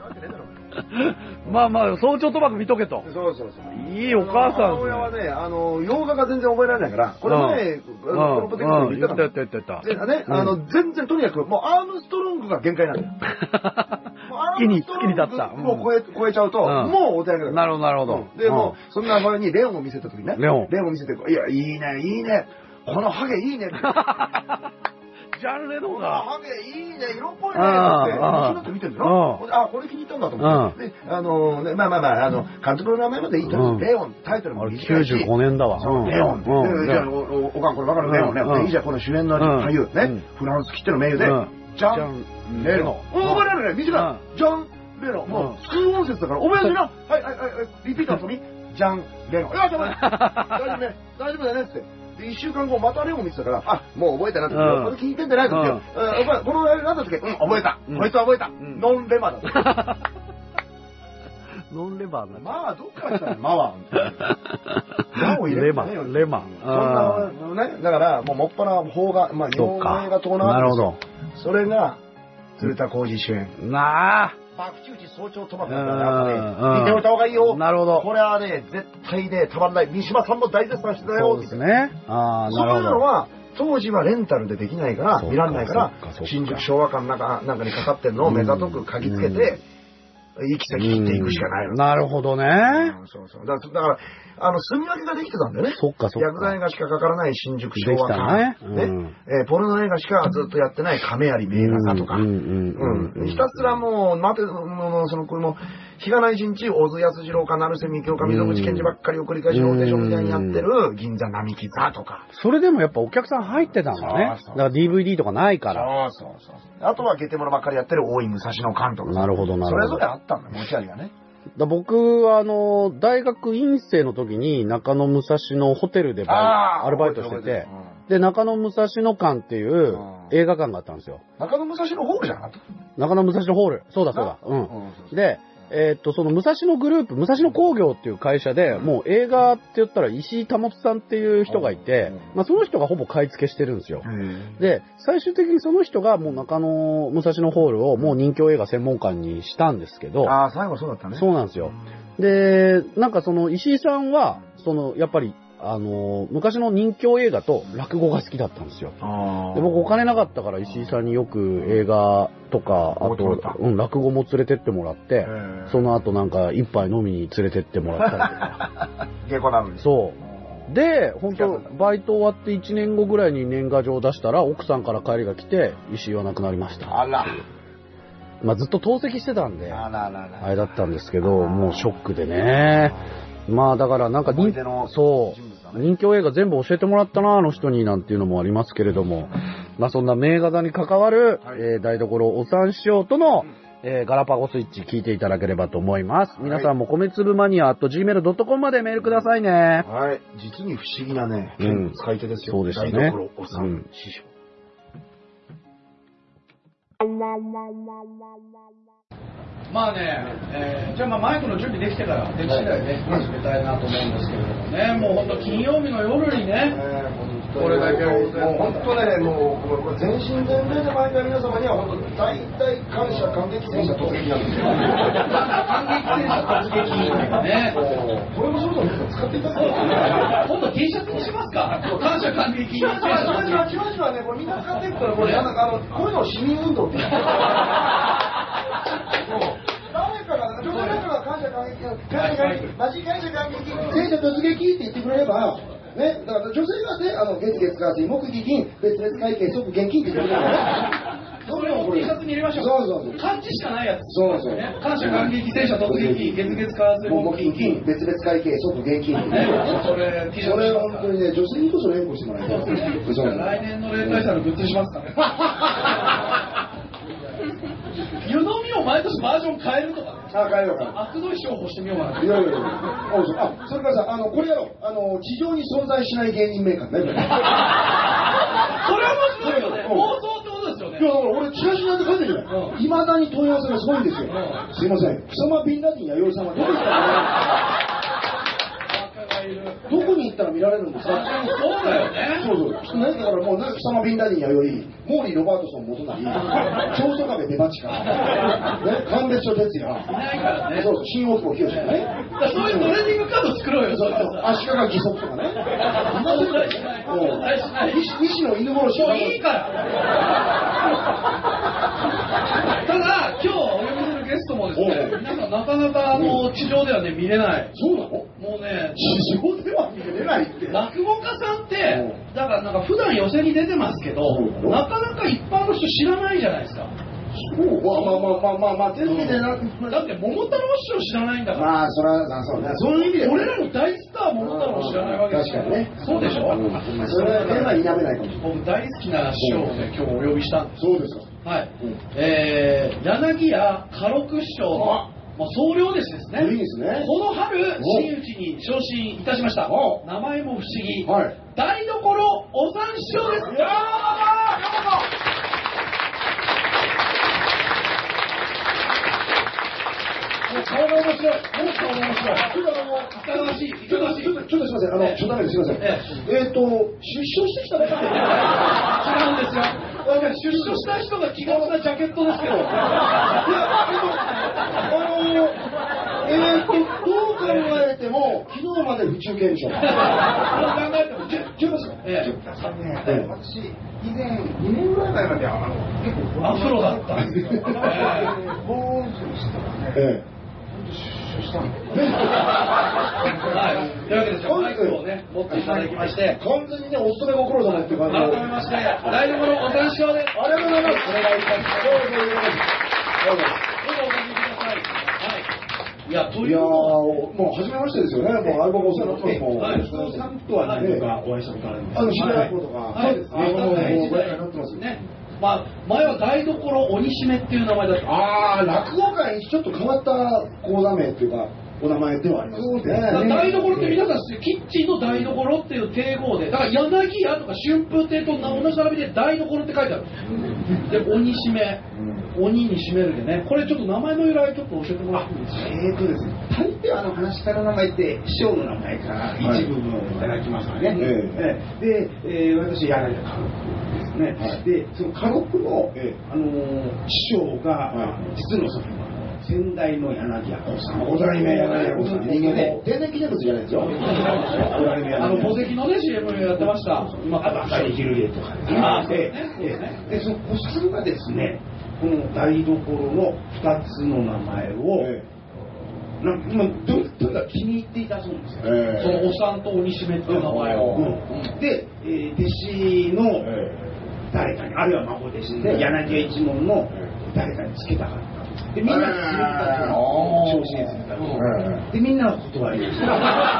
まあまあ、早朝賭博見とけと。 そうそうそう。 いいお母さん。 母親はね、あの、洋画が全然覚えられないから、これ前、このポテトで言った言った言った言った。 でね、あの、全然とにかく、もうアームストロングが限界なんだよ。 好きに、好きに立った。 もう超え、超えちゃうと、もうお手上げだ。 なるほど、なるほど。 で、もう、そんな母親にレオンを見せた時ね。 レオン。 レオンを見せて、いや、いいね、いいね。このハゲいいね。 ジャンレノが。 ハゲいいね、色っぽいね。って、一緒だって見てるんだよ。あ、これ気に入ったんだと思って。で、あの、まあまあまあ、あの、監督の名前までいいと。レオン、タイトルも短いし。 きゅうじゅうごねんだわ。 レオン。じゃあ、おかんこれわかるレオンね。いいじゃん、この主演の俳優ね。フランス切っての名優で、ジャン・レノ。お、覚えられない。短い。ジャン・レノ。もう、スクール音節だから、覚えやすいな。はいはいはい、リピート遊び。ジャン・レノ。いや、ちょっと待って。大丈夫ね。大丈夫だねって。で、一週間後、またレオン見てたから、あ、もう覚えたなって、これ聞いてんじゃないのって、この映画なんだっけ？うん、覚えた。こいつは覚えた。ノンレバーだ。 ノンレバーな。 まあ、どっから来たのマワン。マを入れレマン、レマン。 そんな、ね、だから、もう、もっぱら、邦画、まあ、日本の映画東南なるほど。 それが、鶴田浩二主演。 なあ。 爆打ち早朝賭博だからね、見ておいた方がいいよ。 なるほど。 これはね、絶対ね、たまんない。三島さんも大絶賛してたよ。 そうですね。ああ、なるほど。 そういうのは、当時はレンタルでできないから、見らんないから、新宿昭和館なんかなんかにかかってんのを目ざとく嗅ぎつけて、行き先切っていくしかないの。 なるほどね。 そうそう。だから、あの、住み分けができてたんだよね。 そっかそっか。 薬剤映画しかかからない新宿昭和館。ね。ね。え、ポルノ映画しかずっとやってない亀有名画座とか。うん。ひたすらもう、待て、もう、その、これも、日がない一日、小津安二郎か成瀬みきおか溝口健二ばっかりを繰り返しローテーションみたいにやってる銀座並木座とか。 それでもやっぱお客さん入ってたんだね。だから ディーブイディー とかないから。 そうそうそう。あとはゲテモノばっかりやってる大井武蔵野監督。 なるほどなるほど。 それぞれあったんだ、持ち味がね。 だ僕はあの、大学院生の時に中野武蔵野ホテルでアルバイトしてて、で、中野武蔵野館っていう映画館があったんですよ。 中野武蔵野ホールじゃなかった？ 中野武蔵野ホール。そうだそうだ。うん。で、えっと、その武蔵野グループ、武蔵野工業っていう会社で、もう映画って言ったら石井保さんっていう人がいて、まあその人がほぼ買い付けしてるんですよ。で、最終的にその人がもう中野武蔵野ホールをもう人気映画専門館にしたんですけど、 ああ、最後そうだったね。 そうなんですよ。で、なんかその石井さんは、その、やっぱりあの、昔の人気映画と落語が好きだったんですよ。で僕お金なかったから石井さんによく映画とか、あと、うん、落語も連れてってもらって、その後なんか一杯飲みに連れてってもらったりとか。 下戸なのに。 そう。で、本当バイト終わっていちねんごぐらいに年賀状を出したら、奥さんから帰りが来て、石井は亡くなりました。 あら。 まあずっと透析してたんで、あれだったんですけど、もうショックでね。まあだからなんか人、そう、人気映画全部教えてもらったな、あの人になんていうのもありますけれども、まあそんな名画座に関わる、はい、えー、台所お三師匠との、えー、ガラパゴスイッチ聞いていただければと思います。はい、皆さんも米粒マニア アットジーメールドットコム までメールくださいね。 はい。実に不思議なね、うん、使い手ですよ。 そうですね。 台所お三師匠。 まあね、えー、じゃあまあマイクの準備できてからでき次第ね、始めたいなと思うんですけれどもね、もう本当金曜日の夜にね、えー、これだけもう本当ね、もうこれ全身全霊で毎回皆様には本当大体感謝感激戦車突撃なんですよ。 感激戦車突撃ね。 これもそろそろ使っていただきたい。 今度 T シャツにしますか。感謝感激戦車突撃。じわじわね、これみんな使っていくからこれなんかあのこういうのを市民運動って言って。誰かが、女性だから感謝感激、感謝感激、マジ感謝感激、戦車突撃って言ってくれれば、ね、だから女性がね、あの月月火水木金金、別々会計即現金って言ってくれればね。 それを T シャツに入れましょう。 そうそうそう。 漢字しかないやつ。 そうそう。 感謝感激、戦車突撃、月月火水木金金、 別々会計即現金ってね。 それ T シャツ。 それは本当にね、女性にこそ連呼してもらいたい。 来年の例大祭のグッズにしますかね。湯飲みを毎年バージョン変えるとかね。 あ、変えようか。 悪どい商法してみようかな。 いやいやいや。あ、それからさ、あの、これやろう。あの、地上に存在しない芸人メーカーね。それは面白いよね。妄想ってことですよね。 いや、だから俺、チラシなんて書いてるじゃない。いまだに問い合わせがすごいんですよ。すいません。草間ビンラディン弥生さんはどこ行ったらどこに行ったら見られるんですか。 そうだよね。 そうそう。ね、だからもう、草間ビンラディン弥生、モーリー・ロバートソン元成、長宗我部出町から、ね、神別所哲也、 いないからね。 そうそう、新大久保清とかね。 そういうトレーニングカード作ろうよ。 そうそう。足利義足とかね。西野犬殺し。 もういいから。ただ今日お呼びするゲストもですね、皆さんなかなかあの地上ではね見れない。 そうなの？ もうね、 地上では見れないって。 落語家さんってだからなんか普段寄席に出てますけど、なかなか一般の人知らないじゃないですか。 そう、まあまあまあまあまあまあ、テレビでな、 だって桃太郎師匠知らないんだから。 まあそれはそうね。そういう意味で俺らの大スター桃太郎知らないわけですよ。 確かにね。 そうでしょ。 それはね、まあ否めないかもしれない。 僕大好きな師匠をね今日お呼びしたんです。 そうですか。 はい。えー、柳家家禄師匠のまあ、総領弟子ですね。 いいですね。 この春真打ちに昇進いたしました。名前も不思議。はい、台所お三師匠です。いやもう顔が面白い。もう顔が面白い。ちょっとあの、いかがわしい。いかがわしい。 ちょっと、ちょっとすみません。あの、初対面ですみません。えっと、出所してきたね。違うんですよ。なんか出所した人が気がちなジャケットですけど。 あの、えっと、どう考えても、昨日まで府中刑務所。どう考えても、 違いますか？ ええ。私、以前、にねんぐらい前まで、あの、結構、 アフロだったんですよ。 坊主したらね。ええ。出所したんで。 はい。というわけで、マイクをね、持っていただきまして。 完全にね、お勤めご苦労様っていう感じで。 改めまして、台所お三師匠です。 ありがとうございます。お願いします。どうぞ、どうぞ。どうぞ。 どうぞおかけください。はい。いや、といういやもう初めましてですよね。もう相棒がお世話になってます。 はい。福さんとは何度かお会いしたことあるんですか。 あの、知り合いとか。 そうですね。 あの、もう、ご縁になってますね。 まあ、前は台所鬼しめっていう名前だった。 ああ、落語界にちょっと変わった講座名っていうか、お名前ではありますね。 台所って皆さん知ってる、キッチンの台所っていう定語で、だから柳家とか春風亭と同じ並びで台所って書いてある。で、鬼しめ、鬼にしめるでね、これちょっと名前の由来ちょっと教えてもらっていいですか。 えーとですね、大抵あの話し家の名前って師匠の名前から一部分をいただきますからね。はい、で、えー、私柳家家禄ですね。はい、で、その家禄の、えー、あのー、師匠が、はい、実の祖父の先代の柳家興産。 五代目柳家興産。人間ね、天然記念物じゃないですよ。 あの、戸籍のね、シーエム やってました。 今から赤い昼家とかですね。ああ、そうですね。で、その興産がですね、この台所の二つの名前を、なまあ、どとか気に入っていたそうですよ、えー、そのおさんと鬼しめっていう名前を、うん、で、えー、弟子の誰かに、あるいは孫弟子で柳家一門の誰かにつけたかったでみんなつけた昇進するから、えー、でみんな断りました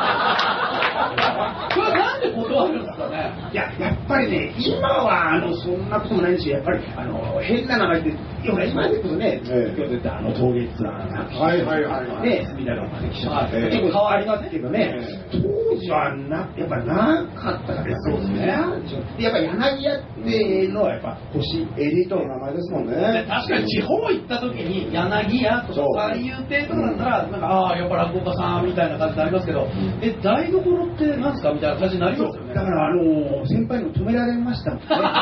これはなんで断るんですかね。いや、やっぱりね、今はあのそんなこともないし、やっぱりあの変な名前って、ほら今でこそね、今日出たあの陶芸ツアーはいはいはいね、隅田川まで来ちゃって、結構変わりますけどね、当時はなやっぱなかったからそうですね。やっぱ柳家っていうのはやっぱ星エリートの名前ですもんね。確かに地方行った時に柳家とかああいう程度だったら、なんかああやっぱ落語家さんみたいな感じになりますけど、え台所ってなんですかみたいな感じになりますよね。だからあの先輩にも止められましたもんね。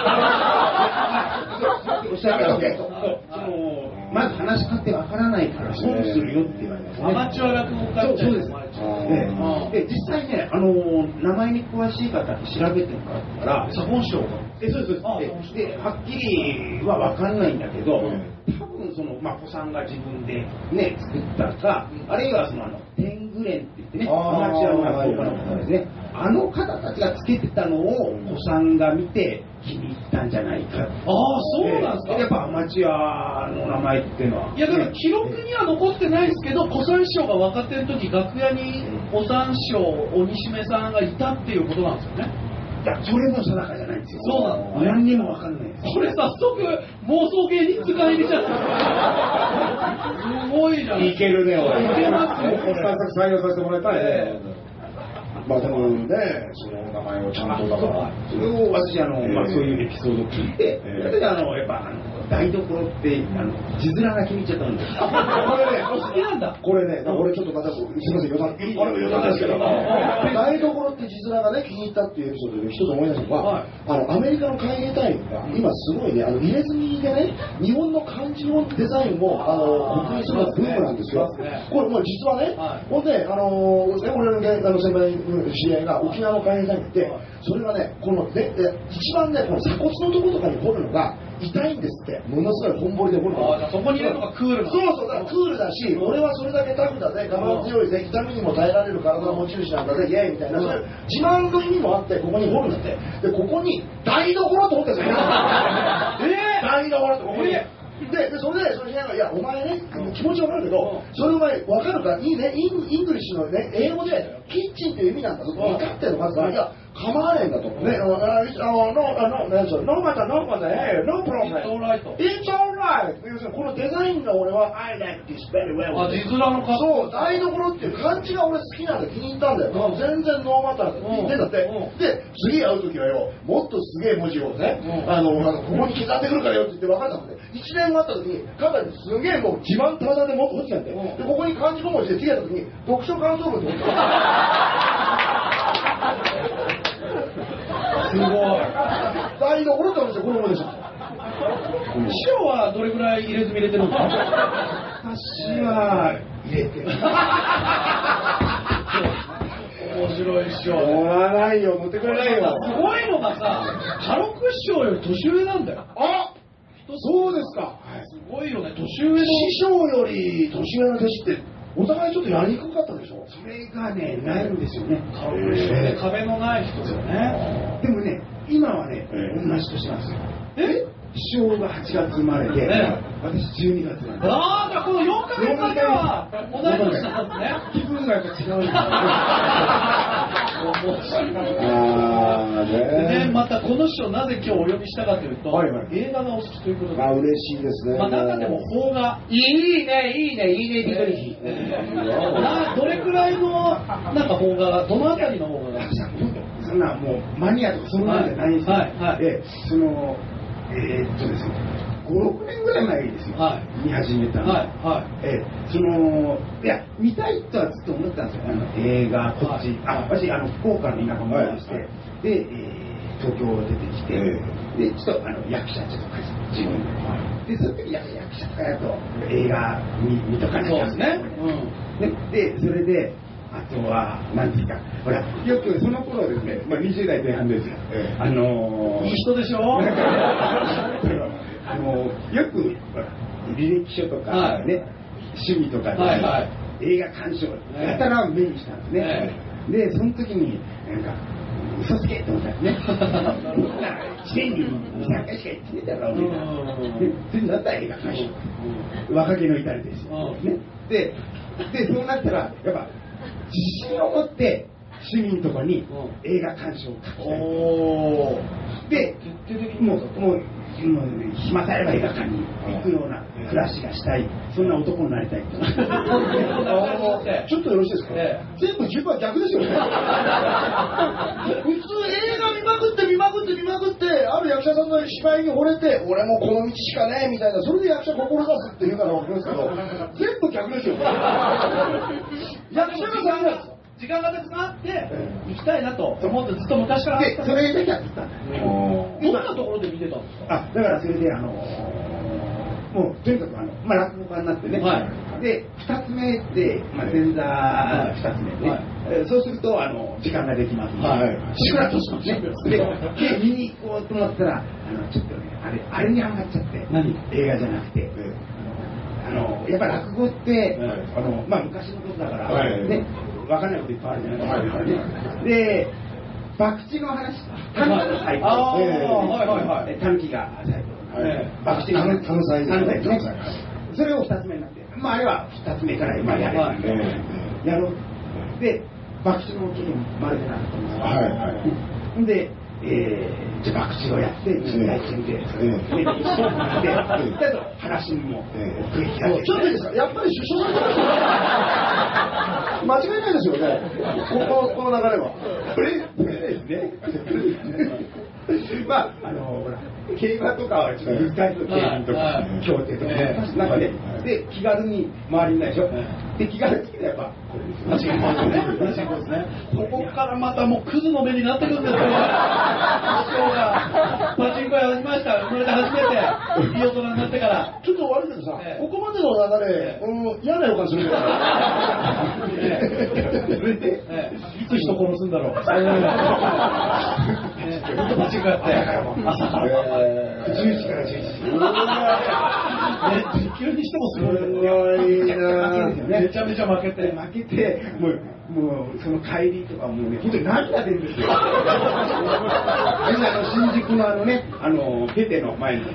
おっしゃったけど、まず話し方ってわからないから損するよって言われて、アマチュア落語家みたいな。そうです。で実際ね、あの名前に詳しい方に調べてもらったら、左本賞が。えそうですそうです。ではっきりはわかんないんだけど、多分そのまあ子さんが自分でね作ったか、あるいはそのあの天狗連って言ってね、アマチュアの落語家の方ですね。あの方たちがつけてたのを子さんが見て気に入ったんじゃないか。ああ、そうなんですか。やっぱアマチュアの名前っていうのは。いや、だから記録には残ってないですけど、小三師匠が若手の時、楽屋に小三師匠、鬼しめさんがいたっていうことなんですよね。いや、それも定かじゃないんですよ。そうなの。何にもわかんないです。それ早速、妄想芸人使い入れちゃった。すごいじゃん。いけるね、俺。いけますね。これ、採用させてもらいたいね。まあでもね、その名前をちゃんとだから、それを私あの、まあそういうエピソードを聞いて、それであのやっぱあの台所ってあの字面が気に入っちゃったんです。これね、好きなんだ。これね、俺ちょっとまたすみません、余談、これも余談ですけど、台所って字面がね気に入ったっていうエピソードで一つ思い出したのは、あのアメリカの海兵隊員が今すごいね、あの入れ墨でね、日本の漢字のデザインもあの国立のブームなんですよ。これもう実はね、ほんであの俺の現あの先輩知り合いが沖縄の海兵隊員って、それがね、このね一番ねこの鎖骨のところとかに掘るのが痛いんですって。ものすごい本彫りで掘るの。あ、そこにいるのがクールな。そうそう、だからクールだし、俺はそれだけタフだね、我慢強いぜ、痛みにも耐えられる体の持ち主なんだぜ、イエーイみたいな、そういう自慢の意味もあって、ここに掘るんだって。で、ここに台所と掘ってるんですよ。えー、台所ってここに。で、でそれで、それしながら、いや、お前ね、気持ちわかるけど、それお前わかるか、いいね、イン、イングリッシュのね、英語で、キッチンっていう意味なんだぞ、分かってるのかって言ったら、いや、構わねえんだと。ね、あの、あの、の、ね、それ、ノーマター、ノーマター、ええ、ノープロブレム。It's alright. It's alright. 要するに、このデザインが俺は、I like this very well. あ、字面の数。そう、台所っていう漢字が俺好きなんだ、気に入ったんだよ。全然ノーマターだって言ってんだって。で、次会うときはよ、もっとすげえ文字をね、あの、ここに刻んでくるからよって言って分かったので、一年後会ったときに、肩にすげえもう地盤体でもっと落ちちゃって、で、ここに漢字小文字で次会ったときに、読書感想文って思った。すごい。台所って話はこのものでしょ。師匠はどれぐらい入れ墨入れてるんですか？私は入れてる。面白い師匠。乗らないよ、乗ってくれないよ。すごいのがさ、ハロク師匠より年上なんだよ。あ、そうですか。すごいよね、年上の。師匠より年上の弟子って。お互いちょっとやりにくかったでしょ。それがね、ないんですよね。壁のない人ですよね。でもね、今はね、同じ年なんですよ。え？師匠がはちがつ生まれで、私じゅうにがつなんです。ああ、じゃあこのよんかげつだけは同い年なんですね。気分がやっぱ違うんですよ。面白い。でね、またこの師匠なぜ今日お呼びしたかというと、映画がお好きということで。あ、嬉しいですね。まあ中でも邦画。いいね、いいね、いいね、リトルヒ。どれくらいのなんか邦画が、どのあたりの邦画が。そんなもうマニアとかそんなんじゃないんですよ。はいはい。で、そのえー、っとですね、ご、ろくねんぐらい前ですよ、はい、見始めたの。はいはい、えー、そのいや見たいとはずっと思ったんですよ。あの映画こっち、はい、あ、私あの福岡の田舎者でして、はい、で、えー、東京出てきて、はい、でちょっとあの役者ちょっと自分で。 で、その時役者とかやと映画見見とかないそうですね。 うん。で、それで、あとは、なんですか、ほら、よくその頃ですね、まあにじゅう代前半ですよ。ええ、あのー、 いい人でしょあのー、よく、ほら、履歴書とかね、はい、趣味とかで、はいはい、映画鑑賞、やたら目にしたんですね。ええ、で、その時に、なんか、嘘つけって思ったんですね。いちねんにに、さんかいしか行ってねえだろ、みたいな。で、それになったら映画鑑賞。若気の至りですよ。ね。で、で、そうなったら、やっぱ、自信を持って市民のところに映画鑑賞を書きたい。おで、もう、もう、もう暇さえあれば映画館に行くような暮らしがしたい、そんな男になりたい。ちょっとよろしいですか、ええ、全部順番逆ですよね。普通映画見まくって見まくって見まくって、ある役者さんの芝居に惚れて、俺もこの道しかねえみたいな、それで役者志すっていうからわかりますけど、全部逆ですよ。役者がダメなんですよ。 時間がたくさんあって行きたいなと思ってずっと昔からあったんです。 それだけやってた。 どんなところで見てたんですか。 あ、だからそれであのもうとにかくあのまあ落語家になってね。はい、で二つ目でまあ前座二つ目ね。はい、そうするとあの時間ができますので。はい。しくらっとしますね。で見に行こうと思ったらあのちょっとねあれあれにハマっちゃって。何？映画じゃなくて。あのやっぱ落語って、はい、あのまあ昔のことだから、はい、ね。分かんないこといっぱいあるじゃないですか。で、博打の話、タヌキの最高。タヌキが最高。博打のタヌサイですね。それを二つ目になって、まああれは二つ目から今やれるんで、やろう。で、博打の起源まるでなかったんですよ。はいはい。で、えー、じゃあ博打をやって、内見で、で、で、話にも繰り返して。ちょっといいですか、やっぱり首相が間違いないですよね。このこの流れは。これですね。まああのほら競馬とかはちょっと難しいと競輪とか競艇とかなんかねで気軽に周りにないでしょ。で気軽にやっぱこれですよ。確かにそうですね。 ここからまたもうクズの目になってくるんですよ。師匠がパチンコやりました。生まれて初めていい大人になってから。 ちょっと悪いけどさ、ここまでの流れ、この嫌な予感するけど。それで、 いつ人殺すんだろう。ずっとパチンコやって朝からじゅうじからじゅうじ。 時給にしてもすごいいな。 めちゃめちゃ負けて負けてもうもうその帰りとかもうね本当に涙出るんですよ。あの新宿のあのねあのペテの前に。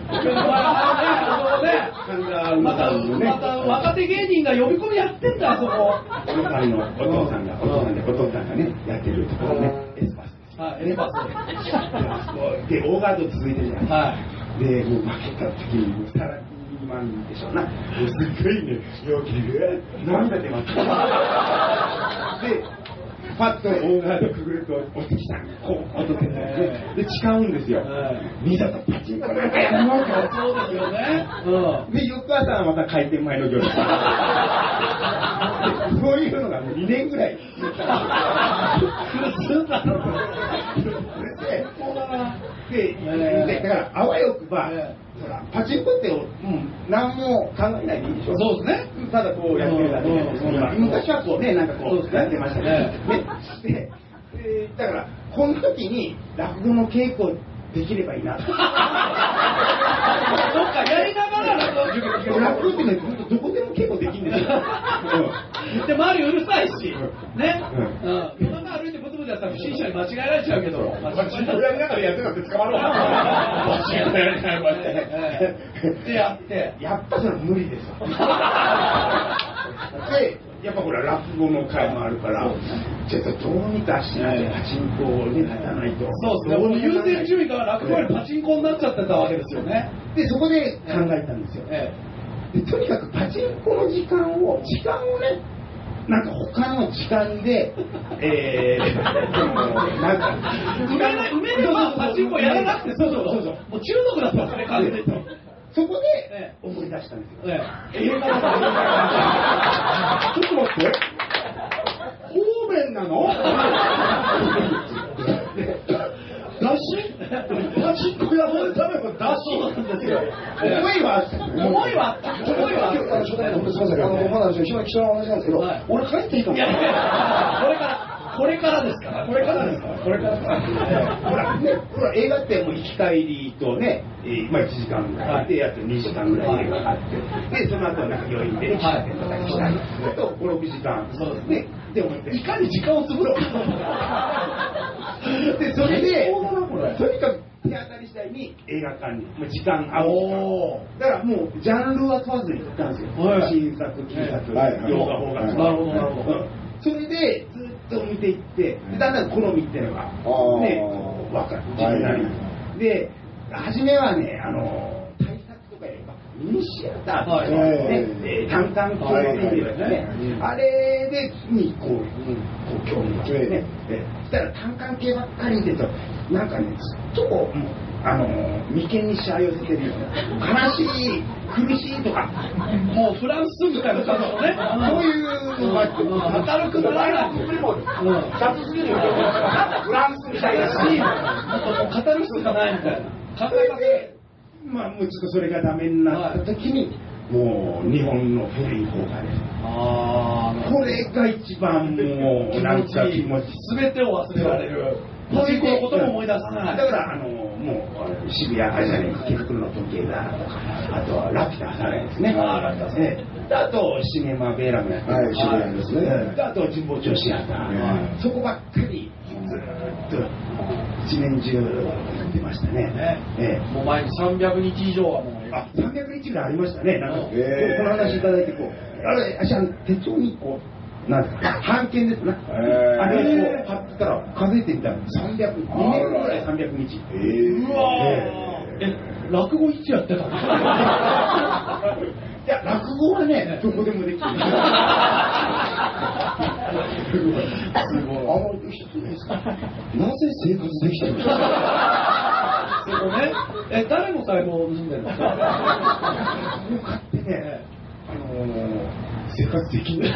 またまた若手芸人が呼び込みやってんだそこ。 この会のお父さんがお父さんでお父さんがねやってるところねエスパス。 はい、エレバスで、オーガード続いてるじゃないですか。で、もう負けた時に、もうサラリーマンでしょうな。もうすっごいね、陽気で、涙出ます。で、パッとオーガードくぐると、お月さんがこう、音出てで、誓うんですよ。二度とパチンコなんかやらないから。 そうですよね。 で、翌朝はまた開店前の行事。そういうのがもうにねんぐらい。で、で、だからあわよくば、ほらパチンコって、うん、何も考えないでいいでしょ。 そうですね。 ただこうやってるだけで、昔はこうねなんかこうやってましたね。で、だからこの時に落語の稽古できればいいな。そっかやりながら落語ってねどこでも稽古できるんですよ。 で周りうるさいしね。夜中歩いてブツブツやったら不審者に間違えられちゃうけど。 やりながらやってたって捕まるわ。間違えられないわね。でやってやっぱそれ無理ですわ。でやっぱほら落語の会もあるから、ちょっとどうにかしないとパチンコをね立たないと。 そうですね。優先順位が落語よりパチンコになっちゃってたわけですよね。 でそこで考えたんですよ。でとにかくパチンコの時間を時間をね。なんか他の時間で、えー、なんか埋めない埋めればパチンコやらなくてそうそうそうそうもう中毒だったんですね完全に。 そこで思い出したんですよ。 ええ、 映画ちょっと待って。方面なの？だし？ パチンコ屋のための出しなんですよ。思いはあった。思いはあった。思いはあった。初対面本当すみません。あのまだ一番貴重な話なんですけど、俺帰っていいかも。いやいやこれから。これからですから、これからですから、これからですから。ほら、ね、ほら映画ってもう行き帰りとね、えー、まあいちじかんぐらいで、あとにじかんぐらい映画があって、で、その後はなんか余韻で来たりとかしたり、あとご、ろくじかん。そうですね。でも、いかに時間を潰ろうで、それで、とにかく手当たり次第に映画館に、まあ、時間合うだからもう、ジャンルは問わずに行ったんですよ。新作、旧作、洋画、邦画。なるほど、なるほど。それで、ずっと見ていって、だんだん好みっていうのが、ね、分かる。自分なりに。で、初めはね、あの、大作とかやれば、ミニシアターとかね、単々系っていうやつね、あれで、に、こう、こう、興味があってね。そしたら単々系ばっかり見てると、なんかね、ずっとこう、あの、眉間にしわ寄せてるような、悲しい、苦しいとか、もうフランスみたいな感じのね、そういうのが明るくならない。雑すぎるよ。フランスみたいなし、もう語る人がないみたいな考え方で、まあもうちょっとそれがダメになった時に、もう日本の古い方がね、あこれが一番もうなんか気持ち、全てを忘れられる。パチンコのことも思い出さない。だからあのもう渋谷あれじゃねえか、池袋の時計だとか、あとはラピュタさないですね。あラピュタね。あとシネマベーラムやってる渋谷ですね。あと神保町シアター。そこばっかりずっと一年中やってましたね。もう前にさんびゃくにち以上はもうあさんびゃくにちぐらいありましたね。なんかこの話いただいてこうあれ私あの手帳にこうなんですか版権ですね。あれを貼ってたら数えてみたらさんびゃくにねんぐらいさんびゃくにち。うわえ落語いつやってたの？いや落語はねどこでもできる。すごい。あの一つですか。なぜ生活できてるんですか。そこね。え誰の財布を盗んでるんですか。こう買ってねあのー。生活できない。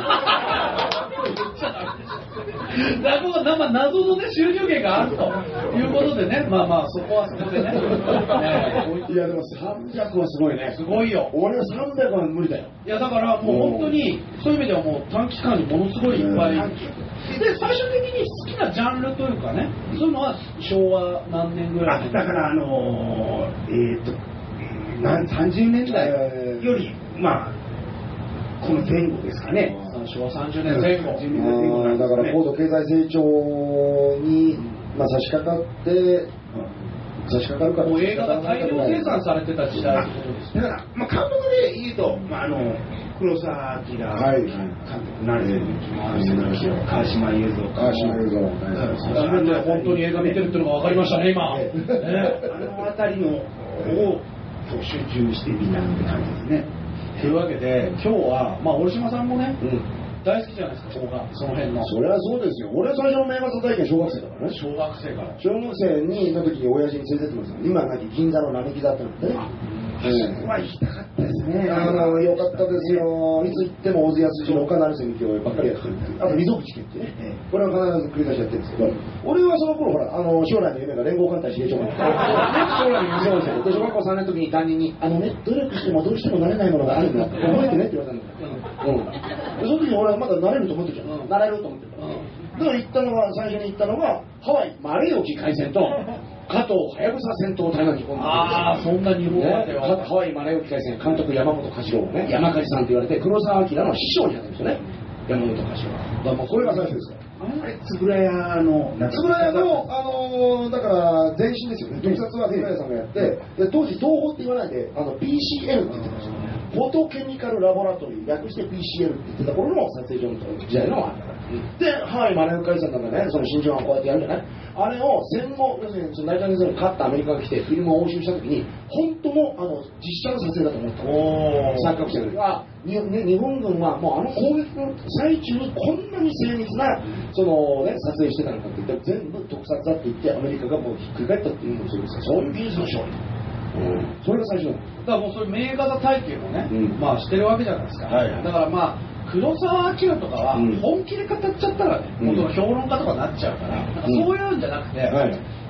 落語は生謎のね収入源があるということでね、まあまあそこはそこでね。いやでもさんびゃくはすごいね。すごいよ。俺はさんびゃくは無理だよ。いやだからもう本当にそういう意味ではもう短期間にものすごいいっぱい。で最終的に好きなジャンルというかね、そういうのは昭和何年ぐらい。だからあのえっとさんじゅうねんだいよりまあ。この前後ですかね。昭和さんじゅうねんぜん後。だから高度経済成長に、まあ、差し掛かって、差し掛かるから。もう映画が大量生産されてた時代のことですね。だから、まあ、監督で言うと、まあ、あの黒澤明監督なんですけど、川島雄三。川島雄三。本当に映画見てるっていうのが分かりましたね、今。あの辺りのを集中してみたって感じですね。というわけで今日はまあ折島さんもね、うん、大好きじゃないですか邦画その辺の。それはそうですよ。俺は最初の名画座体験小学生だからね。小学生から小学生にいた時に親父に連れてってますから今は銀座の並木座ってなってね。そこは行きたかったですね。ああよかったですよ。いつ行っても大津安二の岡成瀬美京ばっかりやってる。あと溝口家ってね、これは必ず繰り返しやってるんですけど、俺はその頃ほらあの将来の夢が連合艦隊司令長官将来の夢で小学校さんねんの時に担任にあのね努力してもどうしてもなれないものがあるんだって覚えてねって言われたんだよ。うん。でその時に俺はまだなれると思ってるじゃん。なれると思ってる。だから行ったのは最初に行ったのがハワイマレー沖海戦と加藤はやぶさ戦闘隊が日本でああそんな日本までは、ね、ハワイマレー沖海戦監督山本梶郎ね山梶さんと言われて黒澤明の師匠になってるんですよね山本梶郎。だからこれが最初ですから。あれ円谷の円谷のあのー、だから前身ですよね。特撮は円谷さんがやってで当時東宝って言わないであの ピーシーエル って言ってました。フォトケミカルラボラトリー略して ピーシーエル って言ってた頃の撮影所の時代のあったから、うん、でハワイマレー海戦なんかねその真珠湾をこうやってやるじゃないあれを戦後要するにその内戦争に勝ったアメリカが来てフィルムを押収した時に本当のあの実写の撮影だと思った三角形の時あに、ね、日本軍はもうあの攻撃の最中にこんなに精密なその、ね、撮影してたのかって言って全部特撮だって言ってアメリカがもうひっくり返ったっていうのもそうですそういう技術の勝利。うん、それが最初だ。だからもうそういう名画座体験をね、うん、まあしてるわけじゃないですか。はい、だからまあ黒澤明とかは本気で語っちゃったらね、うん、もうその評論家とかになっちゃうから、うん、そういうんじゃなくて、はい、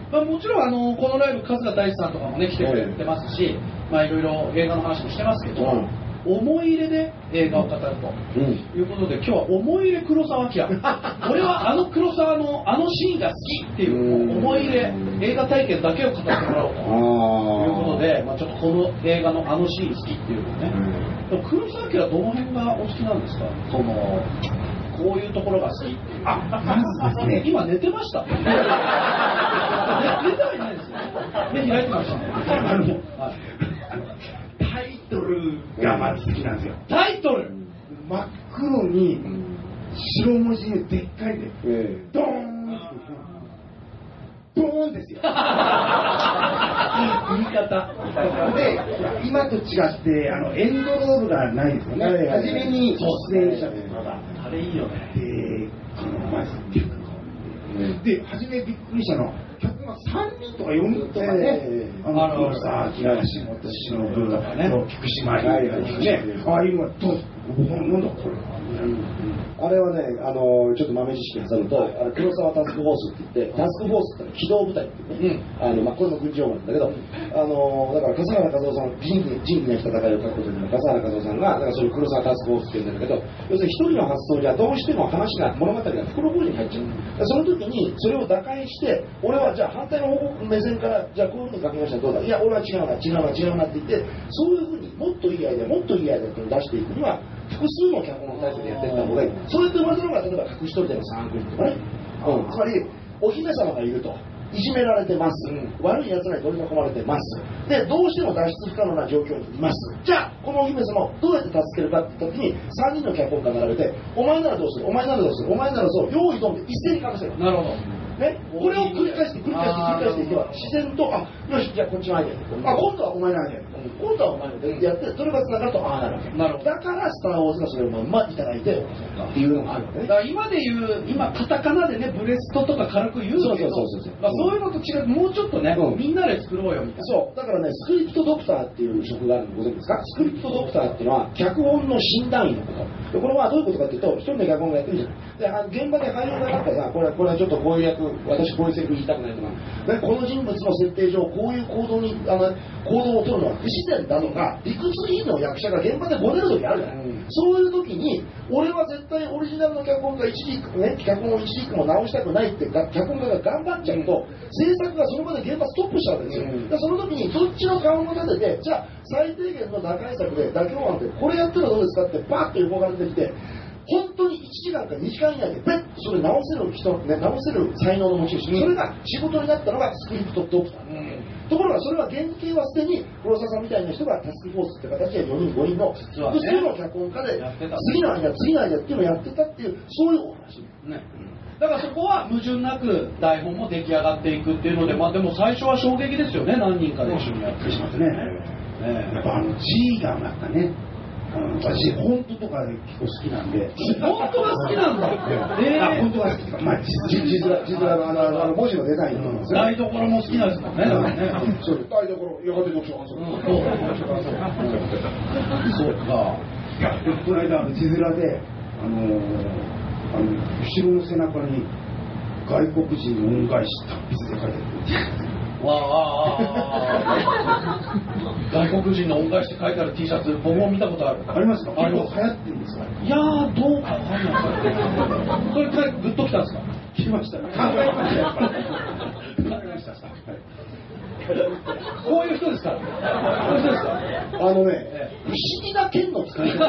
まあ、もちろんあのこのライブ春日大志さんとかもね来てくれてますし、まあいろいろ映画の話もしてますけど、うん、思い入れで映画を語ると、うん、いうことで今日は思い入れ黒澤明俺はあの黒澤のあのシーンが好きっていう思い入れ映画体験だけを語ってもらおうということで、まあ、ちょっとこの映画のあのシーン好きっていうのをね、うん、黒澤明はどの辺がお好きなんですか？そのこういうところが好きっていう。あ、まずですね。今寝てました。寝てはいないですよ。目開いてましたね。あの、 タイトルがまず好きなんですよ。 タイトル真っ黒に白文字ででっかいで、ドーンドーンですよ。 言い方。 で、今と違ってあのエンドロールがないですよね。初めに出演者とかが。 あれいいよね。 で、このまず脚本で、初めびっくりしたの。客がさんにんとかよにんとかね、あのさ、木梨元忍とかね、菊島愛とかね、ああいうのがどう、なんだこれ。 あれはね、あのちょっと豆知識挟むと、あれ黒沢タスクフォースって言って、タスクフォースって機動部隊っていうね、うん、あのまあ、これも軍事用語なんだけど、あのだから笠原和夫さん、仁義仁義なき戦いを書くことによる笠原和夫さんが、だからそういう黒沢タスクフォースって言うんだけど、要するに一人の発想じゃどうしても話が、物語が袋小路に入っちゃう。その時にそれを打開して、俺はじゃあ反対の方向目線から、じゃあこういうふうに書きましたらどうだ、いや、俺は違うな、違うな、違うなって言って、そういうふうにもっといいアイデア、もっといいアイデアっていうのを出していくには、複数の脚本のタイプでやっていった方がいい。それと同じのが例えば隠し撮りでのさんくにんとかね、うん、つまりお姫様がいるといじめられてます、うん、悪い奴らに取り囲まれてますで、どうしても脱出不可能な状況にいます。じゃあこのお姫様をどうやって助けるかって言った時にさんにんの脚本家並べて、お前ならどうする、お前ならどうする、お前ならそう、用意どんで一斉に書かせる。 なるほどね、これを繰り返して繰り返して繰り返していけば自然と、あ、よし、じゃあこっちのアイデア、あ、今度はお前のアイデア、今度はお前のアイデアやって、それがつながるとああなるわけ。なるほど。だからスター・ウォーズがそれをまんまいただいてっていうのがあるわけね。 だから今で言う、今カタカナでね、ブレストとか軽く言うけど、そうそうそうそう、まあ、そういうのと違う、もうちょっとね、うん、みんなで作ろうよみたいな。 そう、だからね、スクリプトドクターっていう職があるのご存知ですか？スクリプトドクターっていうのは脚本の診断医のこと。でこれはどういうことかっていうと、一人の脚本がやってるじゃない。で、あの現場で俳優がなったらさ、これはこれはちょっとこういう役、私こういうセリフ言いたくないとか、ね、この人物の設定上こういう行動にあの行動を取るのは不自然だとか、理屈いいの役者が現場でごねる時あるじゃない、うん、そういう時に俺は絶対オリジナルの脚本家一時ね、脚本を一時も直したくないって脚本家が頑張っちゃうと、制作がその場で現場ストップしちゃうわけですよ、うん、でその時にどっちの顔も立てて、じゃあ最低限の打開策で妥協案でこれやったらどうですかってバッと横から出てきて、本当にいちじかんかにじかん以内でペッとそれ直せる人、ね、直せる才能の持ち主、それが仕事になったのがスクリプトドクター、うん、ところがそれは原型はすでに黒沢さんみたいな人がタスクフォースって形でよにんごにんの複数の脚本家で次の間次の間っていうのをやってたっていう、そういうお話ね。 だからそこは矛盾なく台本も出来上がっていくっていうので、まあでも最初は衝撃ですよね、何人かで一緒にやってしまってね。 えー、やっぱあの G がなんかね、私本当とか結構好きなんで。 本当が好きなんだ。 えー、あ、本当が好きか。まあ実は実はあのあの文字のデザインとかですね。 台所も好きなんですもんね。だからね。 そう、台所やがて読書感想。 そうか。 いや、この間字面であのあの後ろの背中に外国人の恩返し達筆で書いてある。 わあ外国人の恩返しって書いてある T シャツ、僕も見たことある。 ありますか？あれは流行ってるんですか？ いやー、どうかわかんない。それからグッときたんですか？ 来ました。考えました。考えました。 こういう人ですから。こういう人ですから。 あのね、不思議な剣の使い方。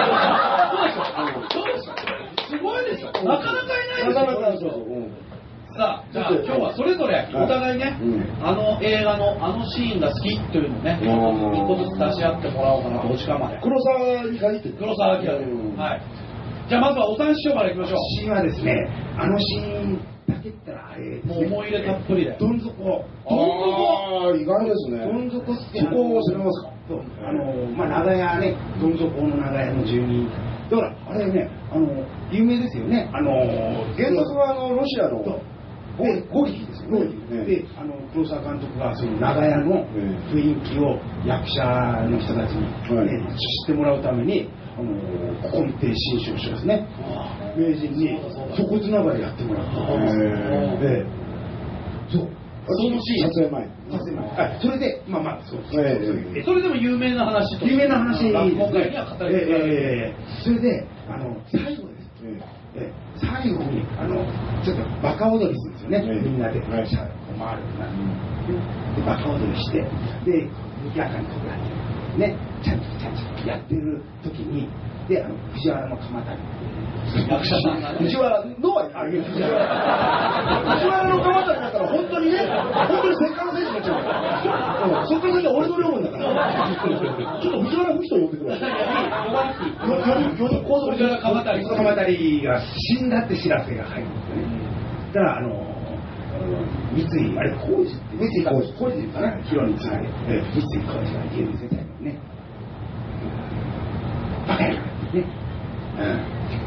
そうですよ。すごいですよ。なかなかいないですよ。なかなかそうそう。さあ、じゃあ今日はそれぞれお互いね、はい、うん、あの映画のあのシーンが好きというのをね、一個ずつ出し合ってもらおうかなと、お時間まで。 黒沢に限って黒沢明で、うん、はい。じゃあまずはお三師匠からいきましょう。 シーンはですね、あのシーンだけってあれ、 もう思い入れたっぷりで。 どん底。どん底。 ああ、意外ですね。 どん底って。 そこを知れますか？ そう、あのまあ長屋ね、どん底の長屋の住人。だからあれね、あの有名ですよね。あの原作はあのロシアの。 ゴリキですよね。で、あの黒沢監督がその長屋の雰囲気を役者の人たちに、ね、知ってもらうために、あの古今亭新章師ですね、名人にそこつながりやってもらったんです。で、そう、 そのシーン。 撮影前。 撮影前。はい。それで、まあまあ、そうです。 えそれでも有名な話と。 有名な話。 今回には語り継がれる。 それで、あの、最後です。え最後に、あの、ちょっとバカ踊りするんですよね。みんなで、こう回るな。で、バカ踊りして、で、にぎやかにこうやって、ね、ちゃんとちゃんとやってる時に、で、あの、藤原の鎌谷。 役者さんがね。 藤原の、あ、いや、藤原。藤原の鎌谷だったら本当にね、本当にセッカーの選手になっちゃうから。そっから先は俺の領分だから。ちょっと藤原吹人呼んでくれ。よに構造藤原鎌谷。 鎌谷が死んだって知らせが入るんですよね。だから、あの、三井、あれ、浩二って、三井浩二、浩二かな、ヒロにつなげて、三井浩二がいける世界のね。バカやがってね。うん。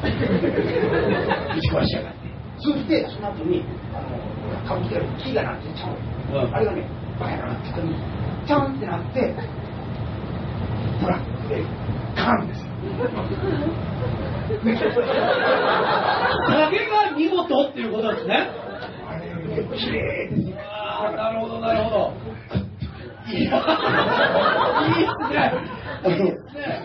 打ち壊しやがって。そして、その後に、あの、歌舞伎で木がなってちゃう。あれがね、バカやがって、ちゃんってなって、トラックで、カーンですよ。 影が見事っていうことですね。 あれ、綺麗ですね。 ああ、なるほど、なるほど。いや、いいっすね。いいっすね。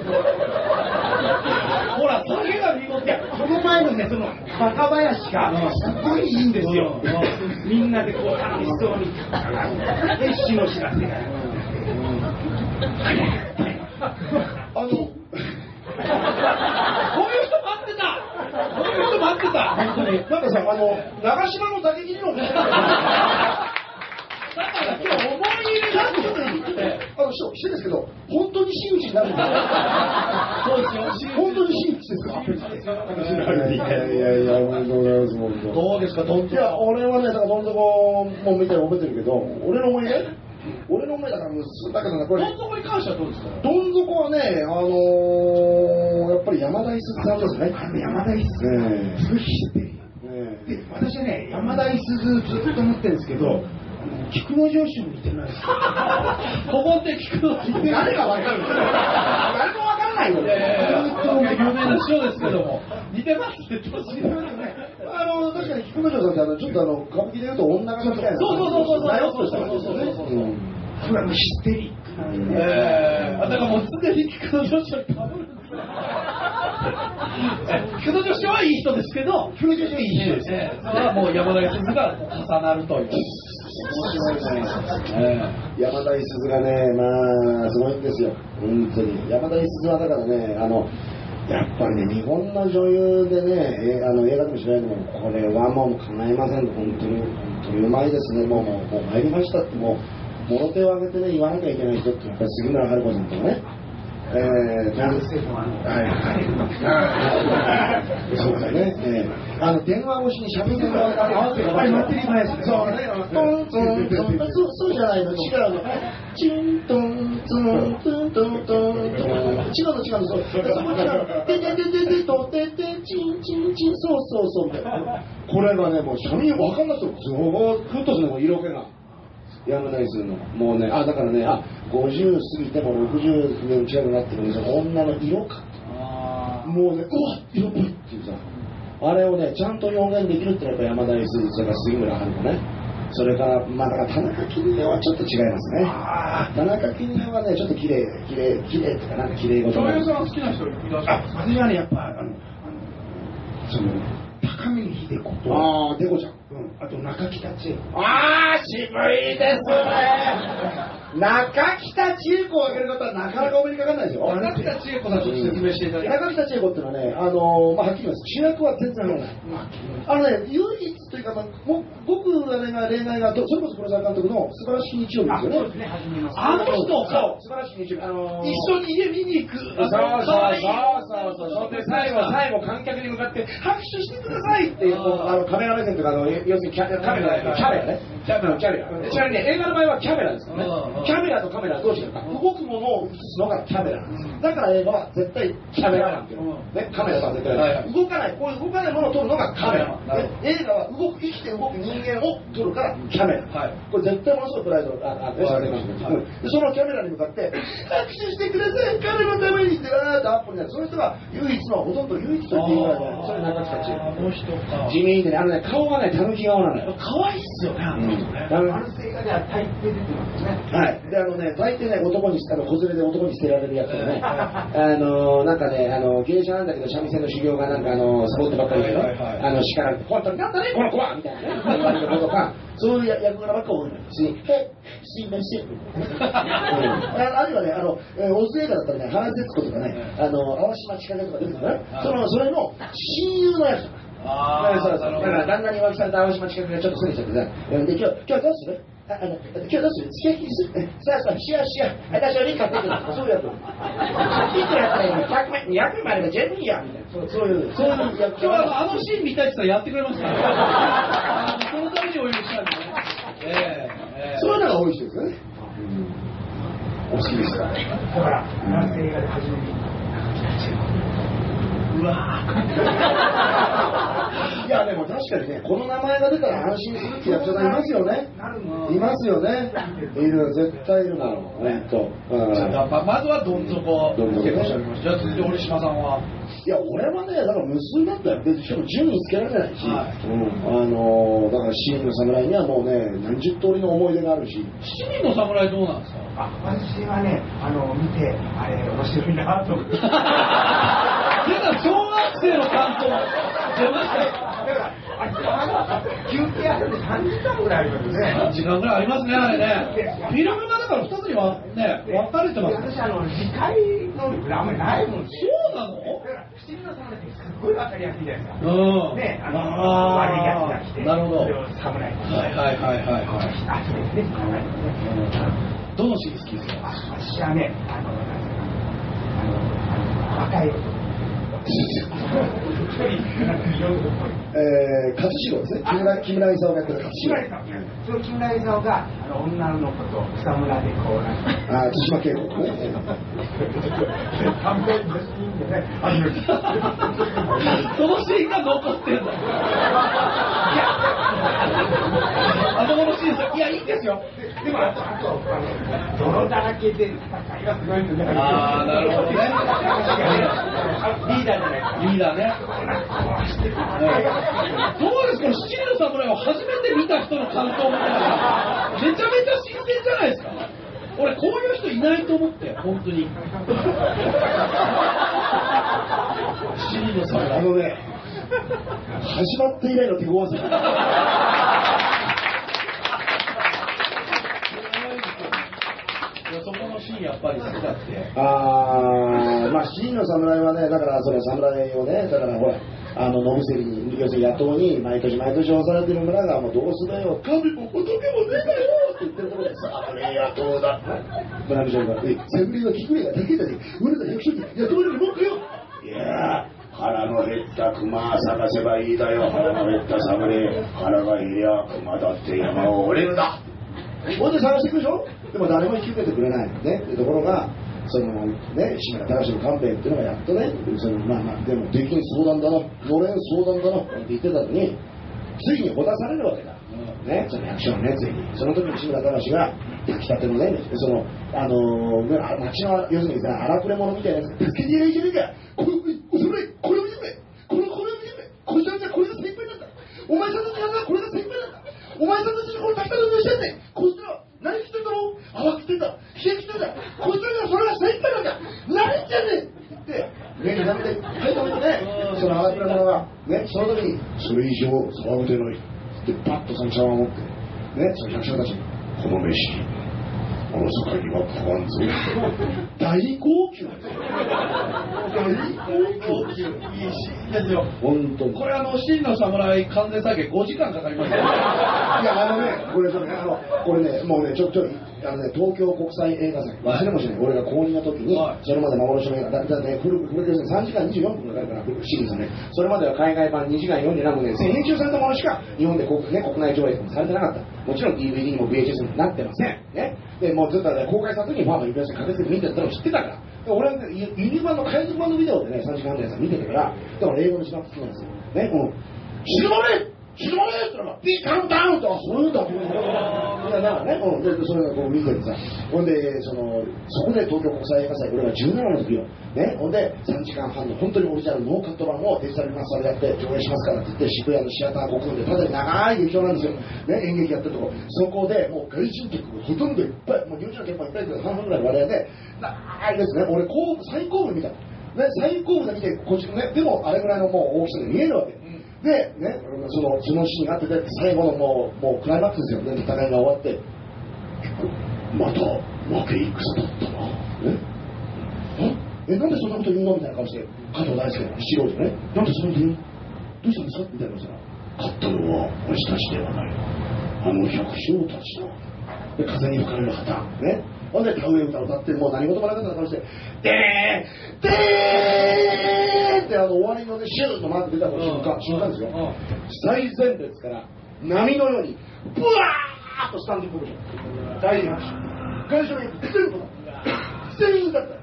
ほら、影が見事。いや、 その前のね、そのバカ林がすごいいいんですよ。みんなでこう楽しそうに。で、死の知らせが。あの、こういう人待ってた。こういう人待ってた。 本当に。なんかさ、あの、長島の打撃理論。だから今日思い入れがあってあの、師匠ですけど、本当に真打ちになるんですか？ そうですよ。 本当に真打ちですか？ いやいやいや、おめでとうございます、本当。 どうですか、どんいや、俺はね、だからどん底も見て覚えてるけど、俺の思い出俺の思いだから、だけどね、これ。 どん底に関してはどうですか？ どん底はね、あのー、やっぱり山田五十さんですね。 山田五十すごい知ってる。で、私はね、山田五十ずっと思ってるんですけど、菊之丞師も似てないです。 ここって菊之丞。 誰がわかるの？誰もわからないよ。 有名な師匠ですけども、似てますって言ってますね。 あの、確かに菊之丞さんってあの、ちょっとあの、歌舞伎で言うと女形みたいな。 そうそうそうそう。 なよっとした感じですよね。 それはもうヒステリックなんでね。 えー、だからもうすでに菊之丞師はかぶるんですよ。菊之丞師はいい人ですけど、 菊之丞師はいい人です。 えー、それはもう山田五十が重なるという。面白いですね。 山田五十がね、まあ、すごいんですよ。本当に。山田五十はだからね、あの、やっぱりね、日本の女優でね、あの映画でもしないでも、これはもう叶いません。本当に、本当にうまいですね。もう、もう、もう参りましたって、もう、もろ手を挙げてね、言わなきゃいけない人って、やっぱり杉村春子さんとかね。えー、なんですけど、はいはい。そうだね。えー、あの、電話越しに喋ってもらう合わせが、 あれ、待ってる前ですね。 そうね。トントントン、そう、そうじゃないの。違うの。チントントントントントン。違うの違うの。そう。そこ違う。てててててとててチンチンチン。そうそうそう。みたいな。これがね、もう、庶民わかんなくても、ずーっとするの、色気が。山田五十の。もうね、あ、だからね、あ、ごじゅう過ぎてもろくじゅう年近くなってるんですよ。女の色か。もうね、うわっ、色っぽいっていうさ。あれをね、ちゃんと表現できるってのはやっぱ山田五十、それから杉村春子ね。それから、まあだから田中絹代はちょっと違いますね。田中絹代はね、ちょっと綺麗、綺麗、綺麗っていうか、なんか綺麗事。 女優さん好きな人いらっしゃる？ 私はね、やっぱ、あの、あの、その、高見秀子と、 ああ、デコちゃん。 うん、あと中北千恵子。 ああ、渋いですね。中北千恵子を挙げる方はなかなかお目にかかんないですよ。 中北千恵子さんちょっと説明していただきます。 中北千恵子ってのはね、あのー、まあ、はっきり言います。主役は全然ない。あのね、唯一というか、まあ、僕がね、例外が、それこそ黒沢監督の素晴らしい日曜日ですよね。 そうですね、初めの。 あの人そう、素晴らしい日曜日。あのー、 一緒に家見に行く。 そうそうそうそうそう。で、最後、最後、観客に向かって、拍手してくださいっていう、あの、カメラ目線とか、あの、要するにキャメラ、キャメラね。キャメラ。ちなみにね、映画の場合はキャメラですからね。キャメララとカメラはどう違うか、動くものを映すのがキャメラなんです。だから映画は絶対キャメラなんていうの、ね、カメラとは絶対、はいはい、動かない、こういう動かないものを撮るのがカメラ、ね、映画は動く、生きて動く人間を撮るからキャメラ、はい、これ絶対ものすごいプライドがあって、はい、そのキャメラに向かって握手してください、彼のためにってわーっとアップになる。その人が唯一の、ほとんど唯一の人間がそれ中塚千代、あの人か、地味でね、あのね、顔がね、たぬき顔なのよ。 可愛いっすよね、あの人ね。 あの映画では大抵出てますね。 はい。で、あのね、大抵ね、男に、あの、子連れで男に捨てられるやつとかね、あの、なんかね、あの、芸者なんだけど、三味線の修行がなんか、あの、サボってばっかりでね、あの、叱られて、本当になんだね、この子はみたいなね、言われることとか、そういう役柄ばっか多いのよ。普通に、へすいません。あるいはね、あの、オズ映画だったらね、原節子とかね、あの、淡島千景とか出てくるね、その、それの親友のやつとか。ああ、そうそう。だから旦那に浮気された淡島千景がちょっと過ぎちゃってさ、で、今日、今日どうする？ああの今日どうする？付き合いする？さあさあ、しようしよう。私はリカってくる。そういうやつ。いくらやったらいいの？ひゃくまん、にひゃくまんあれば十分いいやみたいな。そうそういう、そういう役。 今日はあのシーン見たいって言ったらやってくれますから。そのためにお呼びしたんでね。ええ。そういうのが多い人ですよね。お好きですか？ だから、男性映画で初めて。 うわいやでも確かにね、この名前が出たら安心するって役者さんいますよね。いますよね。いる、絶対いるもの。本当。 じゃあまずはどん底。どん底。じゃあ続いて折島さんは。 いや俺はね、だから無数だったよ。でしかも順位つけられないし、はい、うん、あのー、だから七人の侍にはもうね何十通りの思い出があるし。 七人の侍どうなんですか？ あ、私はね、あの見てあれ面白いなと思って。 小学生の感想出ましたよ。 だからあ休憩あってさんじかんぐらいありますね。 さんじかんぐらいありますね、あれね。フィルムがだからふたつにはね、分かれてます。 私あの次回能力があんまりないもん。 そうなの？ だから七人の侍ってすっごい分かりやすいじゃないですか。 うん。 ね、あの悪いやつが来て、 なるほど。 それを侍に。 はいはいはいはいはい。 あ、そうですね。侍にね。 どのシーン好きですか？ 私はね、あのあの若い。 えー、勝四郎ですね。木村木村勲がやってる勝四郎。 その木村勲があの女の子と草むらでこうなんか。 ああ、対馬稽古ね。 そのシーンが残ってるんだ。いや、あののシーンいやいいですよ。 でもあとあとあの泥だらけで戦いがすごいんだから。 ああ、なるほどね。 リーダーじゃないですか。 リーダーね。どうですか、七人の侍を初めて見た人の感想みたいな。めちゃめちゃ新鮮じゃないですか。俺こういう人いないと思って本当に。七人の侍。 あのね、始まって以来の手強さ。 そこのシーンやっぱり好きだって。 ああ、まあ七人の侍はね、だからそれ侍をね、だからほら、あの野伏に要するに野党に毎年毎年押されてる村がもうどうすだよ、神も仏もねえだよって言ってるところでさあれ野党だ。村上さんがえ、先兵が聞くれがだけだし、俺ら百姓に野党より文句よ。いやー。腹の減った熊探せばいいだよ。腹の減った侍、腹が減りゃ熊だって山を折れるだ。ほんで探していくでしょ。でも誰も引き受けてくれないね。ところがそのね、志村隆の官兵衛っていうのがやっとね、そのまあまあでもできん相談だな、のれん相談だなって言ってたのに、ついにほだされるわけだ。ね、その役所の熱意に。その時に志村隆が炊きたてのね、そのあのー、町の要するにさ荒くれ者みたいなやつが助けてやれいけないか。これお侍これを見てくれ。このこれを見てくれ。こいつらじゃこれが先輩なんだ。お前さんたちがこれが先輩なんだ。お前さんたちがこの炊きたてのしてんねん。こいつら何着てんだろう。泡着てんだ。冷え着てんだ。こいつらがそれが先輩なんだ。何じゃねんって言って目になって書いておいてね。その荒くれ者がね、その時にそれ以上騒ぐてないでパッとその茶碗を持ってね、その百姓たちにこの飯おろそかには食わんぞ。大号泣ですよ。大号泣。 いいシーンですよ。 本当に。 これあの真の侍完全再現ごじかんかかりましたよ。いやあのね、これちょっとね、あのこれね、もうねちょちょあのね東京国際映画祭忘れもしない。俺が公認の時に、はい、それまで幻の映画だったね、古く古くさんじかんにじゅうよんぷんかかるから古くシリーズね。それまでは海外版にじかんよんじゅうななふんで編集されたものしか日本で国、ね、国内上映されてなかった。もちろん ディーブイディー にも ブイエイチエス にもなってませんね。 でもうずっとね公開した時にファンが指輪して駆けつけて見てたのを知ってたから。で俺はねユニバの海賊版のビデオでねさんじかんのやつ見てたから、だから英語の字幕付きなんですよ。ねこの静まれ静まれって言ったらビーカウンダウンとかそういうんだって言うんだからね、うん、でそれがこう見ててさ、ほんでそのそこで東京国際映画祭俺がじゅうななの時よ、ね、ほんでさんじかんはんの本当にオリジナルノーカット版をデジタルリマスターでやって上映しますからって言って渋谷のシアターご組んでただ長い劇場なんですよ、ね、演劇やってるとこ、そこでもう外人客がほとんどいっぱい、もう入場客もいっぱいいるけど半分ぐらいの割合で長いですね、俺後部最後部見たの、ね、最後部で見てこっちね、でもあれぐらいのもう大きさで見えるわけで、ね、そのそのシーンがあってて最後のもう、もうクライマックスですよね、戦いが終わってまた負け戦だったな、ね、えなんでそんなこと言うのみたいな顔して加藤大輔の七郎でね、なんでそんなこと言うのどうしたんですかみたいなことしたら、勝ったのは私たちではない、あの百姓たちだ、で風に吹かれる旗ね、ほんで田植え歌を歌ってもう何事もなかった顔してでーでーってあの終わりのねシューッとマーク出た瞬間瞬間ですよ、最前列から波のようにブワーッとスタンディングオベーション、大事な話会場に全部だ全員だった、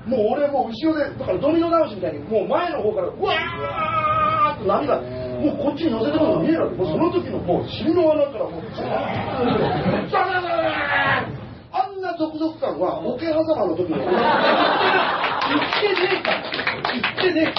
もう俺もう後ろでだからドミノ倒しみたいにもう前の方からうわーっと波がもうこっちに乗せてるのが見えるわけ、もうその時のもう尻の穴からもうザーッザーッあんな続々感は桶狭間の時に言ってねえから言ってねえ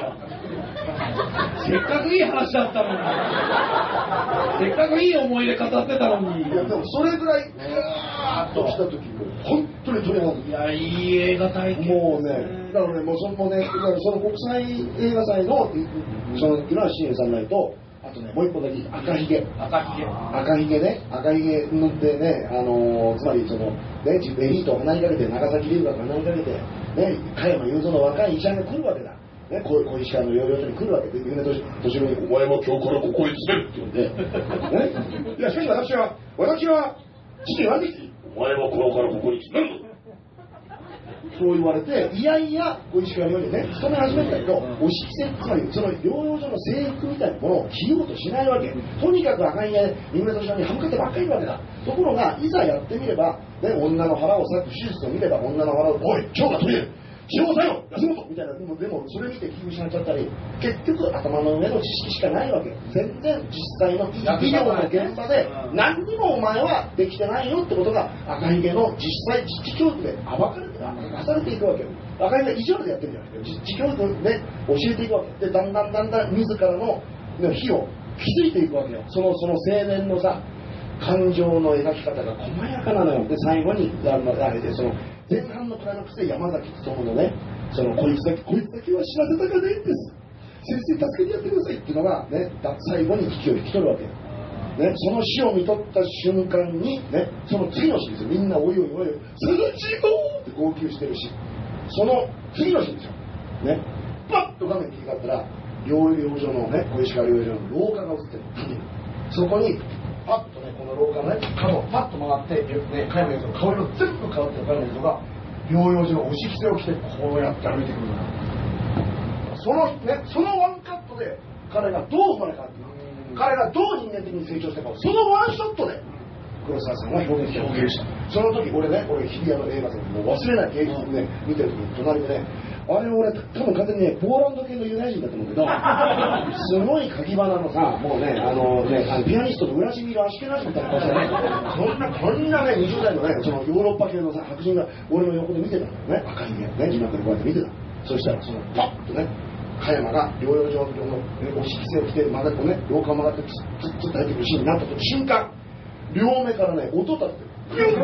からせっかくいい話だったのにせっかくいい思い出語ってたのに、いやでもそれぐらいガーッと来た時も本当に鳥肌、いやいい映画体験もうね、だからねもうそのねその国際映画祭のその今のシーンさんないと、あとねもう一本だけ赤ひげ赤ひげ赤ひげね赤ひげ塗ってね、あのー、つまりそのねエリートを離れかけて長崎龍河を離れかけてね加山雄三の若い医者が来るわけだね、小石川の療養所に来るわけで、夢年年頃にお前も今日からここへ詰めるって言うんで、ね、いやしかし私は私は父に言われてきてお前も今日からここに詰めるぞそう言われて、いやいや小石川療養所にね勤め始めたけど、おしきせつまりその療養所の制服みたいなものを着ようとしないわけ、とにかく赤いね夢年に歯向かってばっかりいるわけだ。ところがいざやってみれば、ね、女の腹を裂く手術を見れば女の腹をおい今日が取れる仕事だよ安本みたいな、でもでもそれ見て気失っちゃったり、結局頭の上の知識しかないわけ、全然実際の医療の現場で何にもお前はできてないよってことが赤ひげの実際実地教育で暴かれて明かされていくわけよ。赤ひげは意地悪でやってるんじゃなくて実地教育で教えていくわけで、だんだんだんだん自らの火を築いていくわけよ。そのその青年のさ感情の描き方が細やかなのよ。で最後にあのあれでその前半のクライマックスで山崎努のね、そのこいつだけこいつだけは知らせたかないんです、先生助けてやってくださいっていうのがね、最後に引きを引き取るわけ、ね、その死を見とった瞬間にね、その次のシーンですよ、みんなおいおいおいそのチームって号泣してるし、その次のシーンですよね、パッと画面切り替わったら療養所のね、小石川療養所の廊下が映ってる縦に、そこにパッとね、この廊下のね、角をパッと回って、ね、加山雄三の顔色全部変わってる加山雄三が療養所の押し着せを着てこうやって歩いてくるのよ。そのね、そのワンカットで彼がどう生まれ変わってるか、彼がどう人間的に成長したかをそのワンショットで黒沢さんは表現して表現した。その時俺ね、俺日比谷の映画館でもう忘れない芸術でね、見てる時に隣でね、あれ俺多分完全にねポーランド系のユダヤ人だと思うけどすごい鍵花のさ、もうねあのねあのピアニストのウラジミール・アシュケナジみたいな顔してね、こんなこんなねにじゅう代のねそのヨーロッパ系のさ白人が俺の横で見てたんだよね、赤いね字幕でこうやって見てた。そしたらそのパッとね加山が療養所の押し着せを着て曲がってね廊下を曲がってずっと入ってくるシーンになった瞬間、両目からね音立ってるちょっ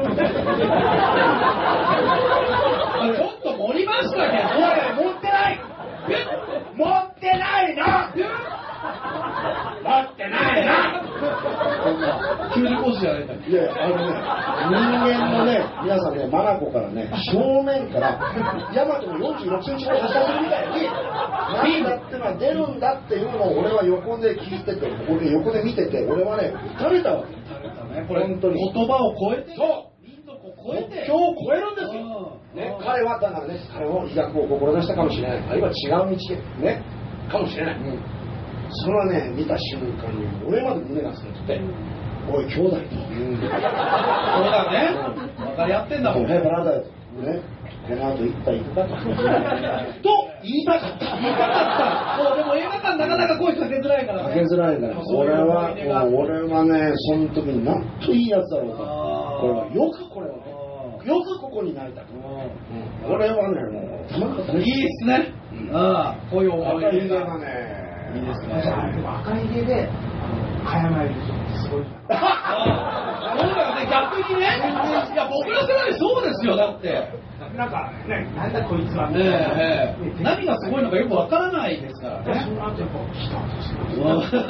と盛りましたね。おい持ってない持ってないな持ってないな急に講師じゃないんだ。 いやいやあのね人間のね皆さんねマナコからね正面からヤマトのよんじゅうろくセンチほど発射するみたいに何だってのは出るんだっていうのを俺は横で聞いてて、俺横で見てて俺はね打たれたわけ。 これ本当に言葉を超えて、 そう民族を超えて今日を超えるんですよ、ね、彼はだからね彼も医学を志したかもしれない、あるいは違う道でねかもしれない、うん、それはね見た瞬間に俺まで胸がつけてて、うん、おい兄弟と、うん、そうだね、うん、 分かり合ってんだもんね。バラだよ。ね。この後一杯行くかと。と言いたかった。 言いたかった。そうでも映画館なかなか声かけづらいからね。 かけづらいから。俺はもう俺はねその時になんといいやつだろうと。これはよくこれをね。よくここになりたく。俺はねもうたまらなかったね。 いいっすね。ああこういう思い出がね。 いいですね。 赤い家で葉山いる人すごい。 そうだよね逆にね。いや僕ら世代そうですよだって。 なんかねなんだこいつは。 ええ何がすごいのかよくわからないですからね。 その後やっぱ来たんですよ。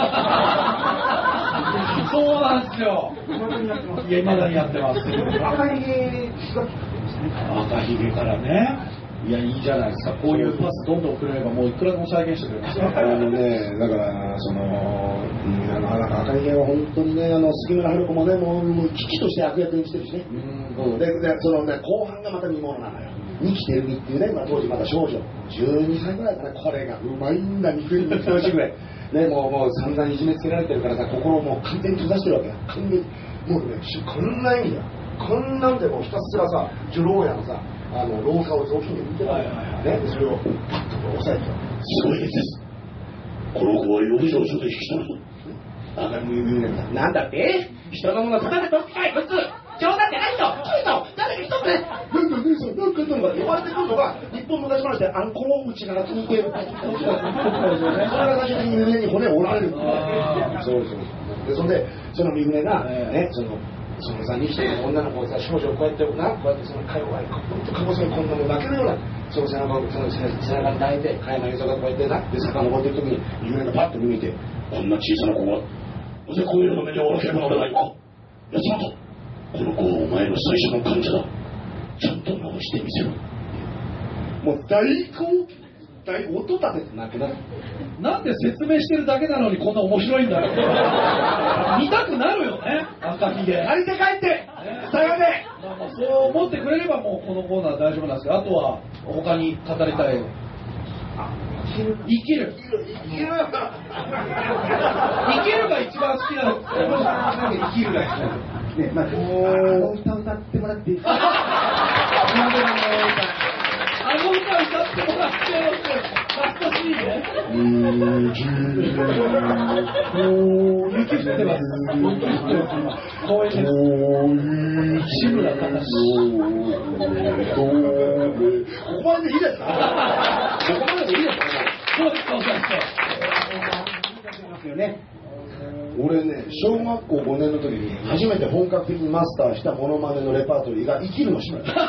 そうなんですよ。いやまだにやってます。 赤い家が赤ひげからね。いやいいじゃないですか。こういうパスどんどん送れればもういくらでも再現してくれますよ。 あのねだからその、うん、あの赤い家は本当にねあの杉村春子もねもうもう危機として悪役にしてるしね。うんででそのね後半がまた見ものなのよ。二木照美っていうね、まあ、当時まだ少女じゅうにさいぐらいかなこれがうまいんだ憎い憎たらしいぐらいねもうもう散々いじめつけられてるからさ心をもう完全に閉ざしてるわけよ。完全にもうねこんな意味だこんなんでもうひたすらさ女郎屋のさあの廊下を雑巾で見てたねそれをパッと押さえてすごいです。この子は養生所で引き取ると赤い耳がなんだって人のものただで取ってかい普通冗談じゃないと来ると誰か一つねなんか姉さんなんかとか呼ばれてくるのが日本昔話であんこのうちがついてるそれが最終的に胸に骨を折られるそうそうでそんでその身船がねそのそのさにしてる女の子をさ少女をこうやってなこうやってその会話がほんとかぼそにこんなもん泣けるようなその背中をその背中に抱いて加山雄三がこうやってなで坂登ってる時に身船がパッと見てこんな小さな子がなぜこういうの目に遭わなければならないのか安本この子はお前の最初の患者だちゃんと直してみせろもう大号泣大音立てて泣くななんで説明してるだけなのにこんな面白いんだよ見たくなるよね赤ひげ借りて帰ってさよねそう思ってくれればもうこのコーナー大丈夫なんですけどあとは他に語りたい生きる生きる生きる生きるが一番好きなの生きるが好きなのね、まあ、お歌歌ってもらっていいですかあの歌歌ってもらってよ懐かしいね雪降ってます公園です志村かなしここまででいいですかここまででいいですかそうですそうですよね俺ね小学校ごねんの時に初めて本格的にマスターしたモノマネのレパートリーが生きるの志村正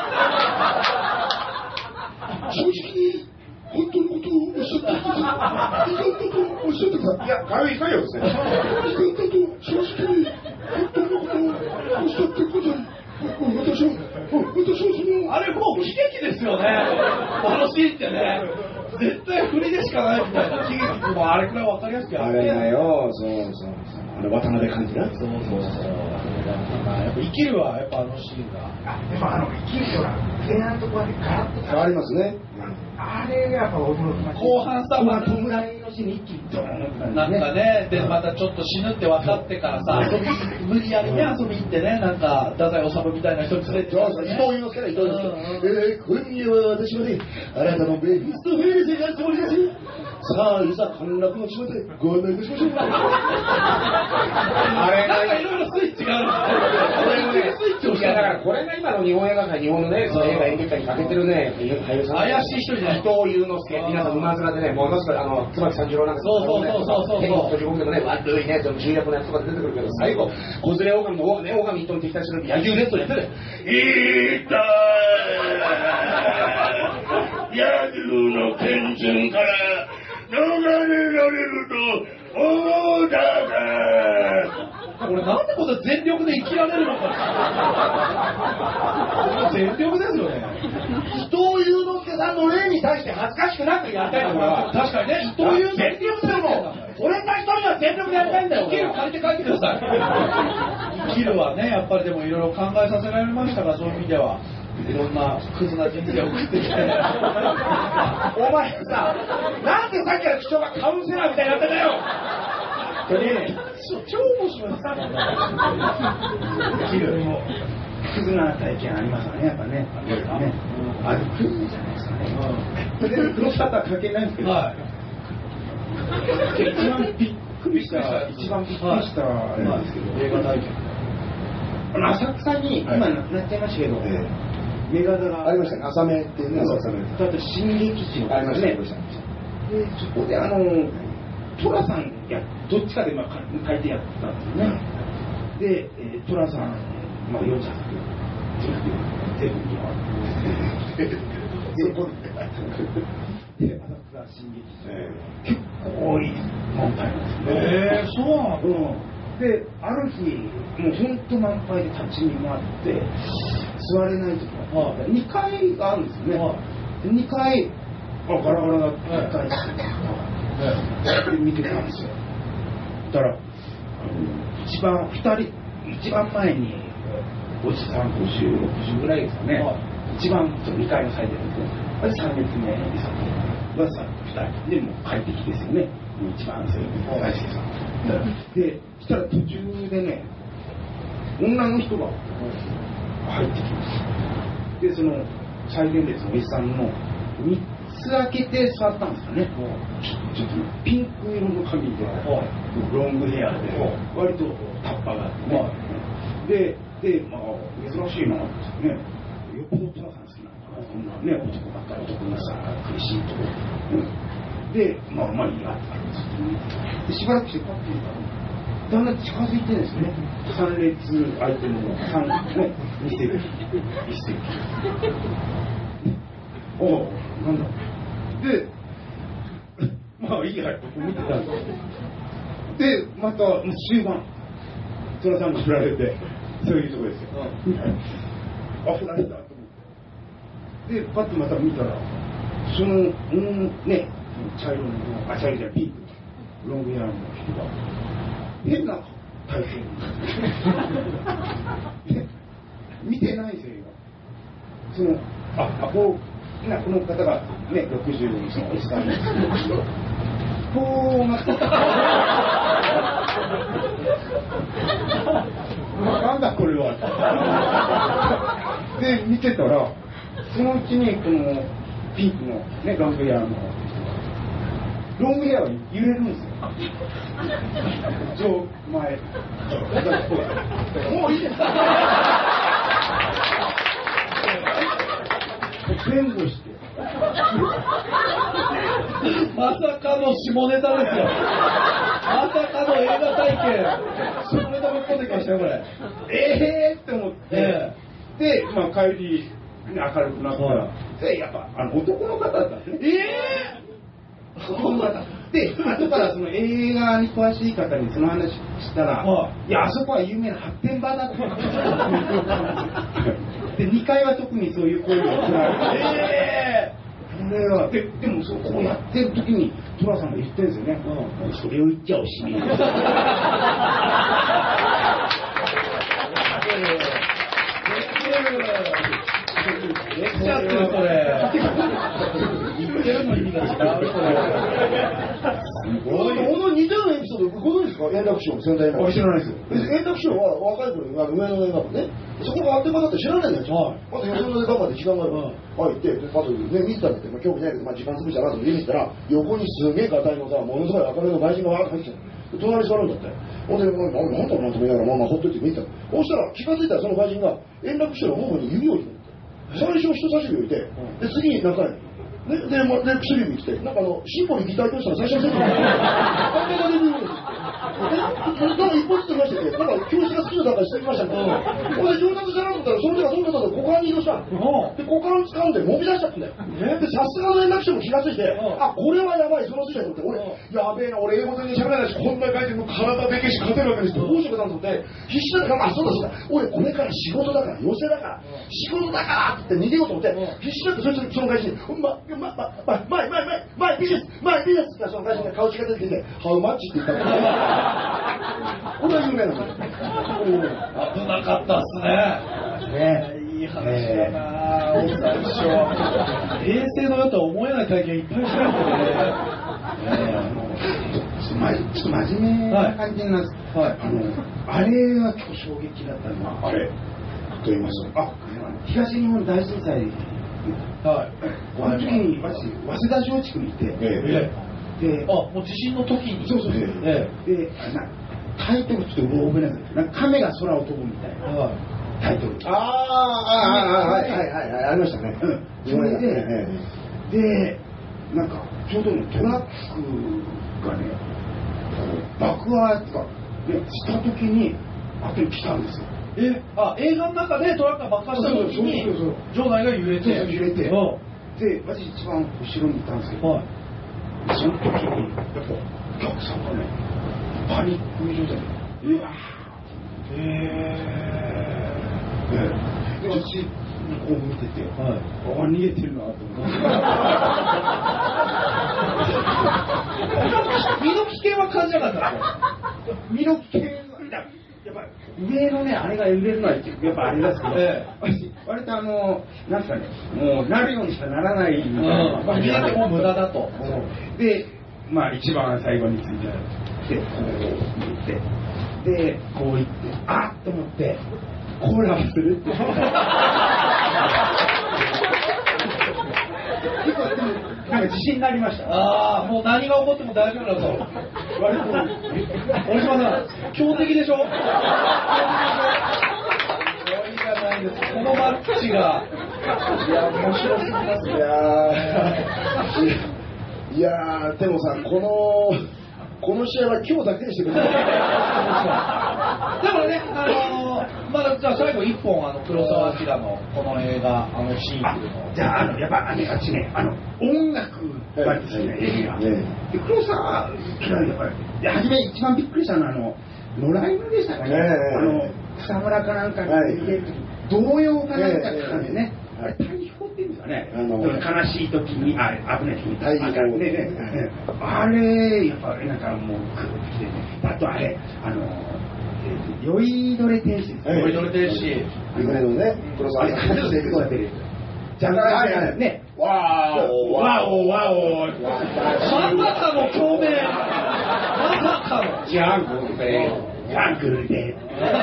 直に本当のことをおっしゃってくださいいかんだとおっしゃってくださいいや軽い作業ですねいかんだと正直に本当のことをおっしゃってください私は私はそのあれもう喜劇ですよね楽しいってね絶対振りでしかないみたいな喜劇もあれくらい分かりやすくやってあれだよそうそうそうあれ渡辺寛治なそうそうそうやっぱ生きるはやっぱあのシーンがでもあの生きるような前半ところでガラッと変わりますねあれがやっぱ驚きました後半さまた弔いのシーンに一気にドーンなんかねでまたちょっと死ぬって分かってからさ遊び無理やりね遊び行ってねなんか太宰治みたいな人に連れてそうそう伊藤祐介だ伊藤祐介えー今夜は私はねあなたのベビーストフェイスがつもりですよさあいざ陥落の島でご案内いたしましょうあれなんかいろいろスイッチがあるこれねスイッチをいやだからこれが今の日本映画界日本のねその映画演劇界にかけてるね俳優さん怪しい人じゃない伊藤祐之介皆さん馬面でねものすごいあの椿三十郎なんかそうそうそうそうそう天国と地獄でもね悪いねその重役のやつとか出てくるけど最後子連れ狼のね狼一頭に敵対する野球ネットやってるいたー野球の拳銃から逃れられると思うだが俺なんでこんな全力で生きられるのか全力ですよね伊藤祐之介さんの例に対して恥ずかしくなくやりたいのが確かにね伊藤祐全力でも俺たち一人は全力でやりたいんだよ生きる借りて書いてください生きるはねやっぱりでもいろいろ考えさせられましたがそういう意味ではいろんなクズな人生を送ってきてお前さなんでさっきから口調がカウンセラーみたいになってんだよ超面白い生きるクズな体験ありますよね、やっぱね。ねあれ、クズじゃないですかね。で、黒シャツは関係ないんですけど、はい、一番びっくりした、一番びっくりしたあれなんですけど、映画体験。あの浅草に、今なくなっちゃいましたけど、メガドラありましたね、浅めっていうね、 浅め。あと、新劇場ありましたね。 で、そこで、あの、寅さんや、どっちかで、まあ、書いてやったんですね。で、えー、寅さん、まあ、よんじゃく、全部には。そこで、で、浅草新劇場、結構いい満杯なんですね。 えー、そうなの？ で、ある日、もう本当満杯で立ち見回って、座れない時があって、にかいがあるんですよね。はい、にかい、あ、ガラガラだって、にかいして、見てたんですよ。だから、一番、二人、一番前に、おじさん、ごじゅう、ろくじゅうぐらいですかね。はい、一番、にかいの最低ですね。さん列目にさんがさん、ふたり。で、もう快適ですよね。一番最初さん。で、したら途中でね、女の人が入ってきます。で、その最前列のおじさんのみっつ開けて座ったんですかね。ちょっとピンク色の髪で、ロングヘアで、割とタッパがあってね。で、で、まあ、珍しいなってね、よっぽど寅さん好きなのかな、そんなね、男ばっかり、男のさ、苦しいところ。で、まあまあいいやってあるんです。で、しばらくしてパッと見たら、だんだん近づいてるんですね。さん列相手のさん、ね、に席、いち席。おお、なんだ。で、まあいいや、ここ見てたんです。で、また終盤、寅さんが振られて、そういうとこですよ。あ、振られたと思って。で、パッとまた見たら、その、うん、ね、茶色の、あ、茶色じゃピンク、ロングヘアの人が、変な体型見てないですよ、今。その、あ、あ、こう、なこの方がね、ろくじゅうのそのおじさんですけど、こうなって、なんだこれは。で、見てたら、そのうちに、この、ピンクのね、ロングヘアの、ロングヘアは揺れるんですよ。上、前。もういいですか。前後して。 まさかの下ネタですよ。まさかの映画体験。下ネタぶっ込んできましたよ、これ。 ええーって思って。えー、で、まあ帰り、明るくなったら、で、やっぱ、あの、男の方だったんですね。 えー男の方。で、後からその映画に詳しい方にその話したら、はあ、いや、あそこは有名な発展場だって。で、にかいは特にそういう声が送られて、えー、これは、で、でもそう、こうやってる時に、寅さんが言ってるんですよね。うん、それを言っちゃおしまい。 できちゃってる、それ。言ってるの意味が違う、それ。すごい。 この似たようなエピソード、ご存知ですか？円楽師匠の仙台の。 知らないですよ。 円楽師匠は若い頃に上野の映画部ね、そこがあってまだって知らないんだよ。まず吉野で頑張って時間があるから入って、まずね、見てたんだけど、興味ないけど、まあ時間潰したなと見てたら、横にすげえガタイのさ、ものすごい赤目の外人がわーっと入ってきた。隣座るんだって。ほんで、もうなんだろうなと思いながら、まあまあほっといて見てた。そしたら気がついたらその外人が円楽師匠の頬に指を入れて、最初人差し指を置いて、で次に中に。ね、で、まあ、で、薬指来て、なんかあの、シンポにギター教室の最初の先生が、あんなレベルですって。なんか一歩ずつ出してて、なんか教室が好きな段階してきましたけど、ほんで上達じゃなかったら、その手がどうかだと股間に移動したの。で、股間掴んで、もみ出しちゃったんだよ。で、さすがの連絡書も気がついて、あ、これはやばい、その筋だと思って、俺、やべえな、俺英語全然喋れないし、こんな書いても体でけし勝てるわけですって、どうしようかなと思って、必死だから、あ、そうだそうだ、俺これから仕事だから、寄せだから、仕事だからって言って逃げようと思って、必死だってそいつその会社に、ま、ま、ま、ま、前、前、前、前、ビジネス、前、ビジネスってその会社に顔近づいてきて、ハウマッチって言ったの。これは有名なの。 危なかったっすね。ねえ、いい話だなぁ、最初。平成の世とは思えない体験いっぱいしてるんですよね。 ちょっと真面目な感じなんです。はい。あの、あれは結構衝撃だったのは、あれ。 と言いますと、あ、東日本大震災、はい、あの時に私早稲田松竹にいて、ええ、で、あ、もう地震の時に、そうそうそう、ええ、で、なタイトルちょっと覚えなさい。なんか亀が空を飛ぶみたいな、はい、タイトル。 ああ、ああ、はいはいはいはい、ありましたね。 うん。それで、ええ、で、なんかちょうどねトラックがね爆破とか、ね、した時に後に来たんですよ。 え、あ、映画の中でトラックが爆破した時に場内が揺れて、 そうそう揺れて、で、私一番後ろにいたんですけど、はい、その時にやっぱお客さんがねパニック状態で、うわー、へー、で私こう見てて、はい、あ、逃げてるなと思って身の危険は感じなかったですよ。 身の危険はやっぱ上のねあれが揺れるのはやっぱあれですけど、ええ、割とあのなんかねもうなるようにしかならないみたいな、 うん、まあ、逃げても無駄だと。 で、まあ一番最後についてでこう見てでこう言ってあっと思ってコーラをするって結構でもなんか自信になりました。 ああ、もう何が起こっても大丈夫だと。割と大島さん強敵でしょ。強敵でしょ。いいじゃないですか。このマッチがいや面白すぎます。いやいやでもさ、このこの試合は今日だけにしてくれない。 でもね、あのー、まだじゃあ最後一本あの黒澤明のこの映画あのシーンのじゃああのやっぱあれあっちねあの音楽がですね、映画で黒澤明やっぱり初め一番びっくりしたのはあの野良犬でしたかね、あの草むらかなんかに入れる時童謡かなんかなんでね、あれ大砲っていうんですかね、あの悲しい時にあ危ない時に大砲でね、あれやっぱなんかもうグッときてね、あとあれあの酔いどれ天使です。 酔いどれ天使。 リグレのね、黒沢さんがしていくわけです。 じゃがいもね。わおわおわお。 まさかの共鳴。まさかの。 ジャングルで。ジャングルで。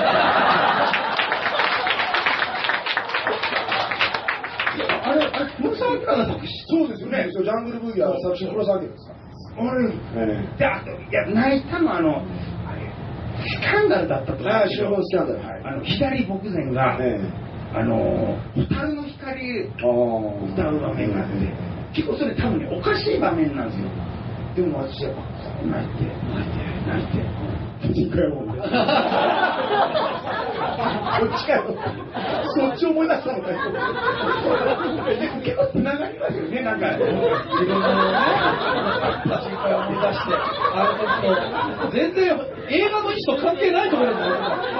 あれあれ黒沢明だったっけ？ そうですよね。ジャングルブギは作詞黒沢明ですか。 あれ。であといや泣いたのあの。スキャンダルだったと思うんですよ。 スキャンダル。 はい、あの左牧前が、ええ、あの蛍の光を歌う場面があって、結構それ多分ねおかしい場面なんですよ。でも私やっぱ泣いて泣いて泣いてプチンクライもんで。こっちかよ。そっち思い出したのかよ。結構つながりますよね、なんか。自分のね、 心配を思い出して、あの時と全然映画の意思と関係ないところですよ。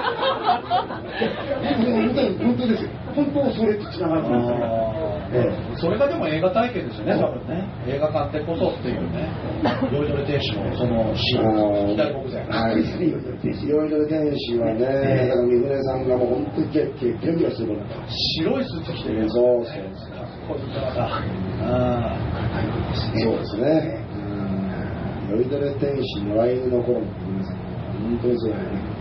本当ですよ。本当それとつながるんですよ。 ええ、それがでも映画体験ですよね、多分ね。映画館ってこそっていうね。酔いどれ天使のそのシーン、左牧前。 はい。酔いどれ天使はね、だから三船さんがもう本当にキラキラしてるから。 白いスーツ着てる。 そうそう。かっこいい方。 ああ。そうですね。酔いどれ天使野良犬の頃の三船さんは本当にそうだよね。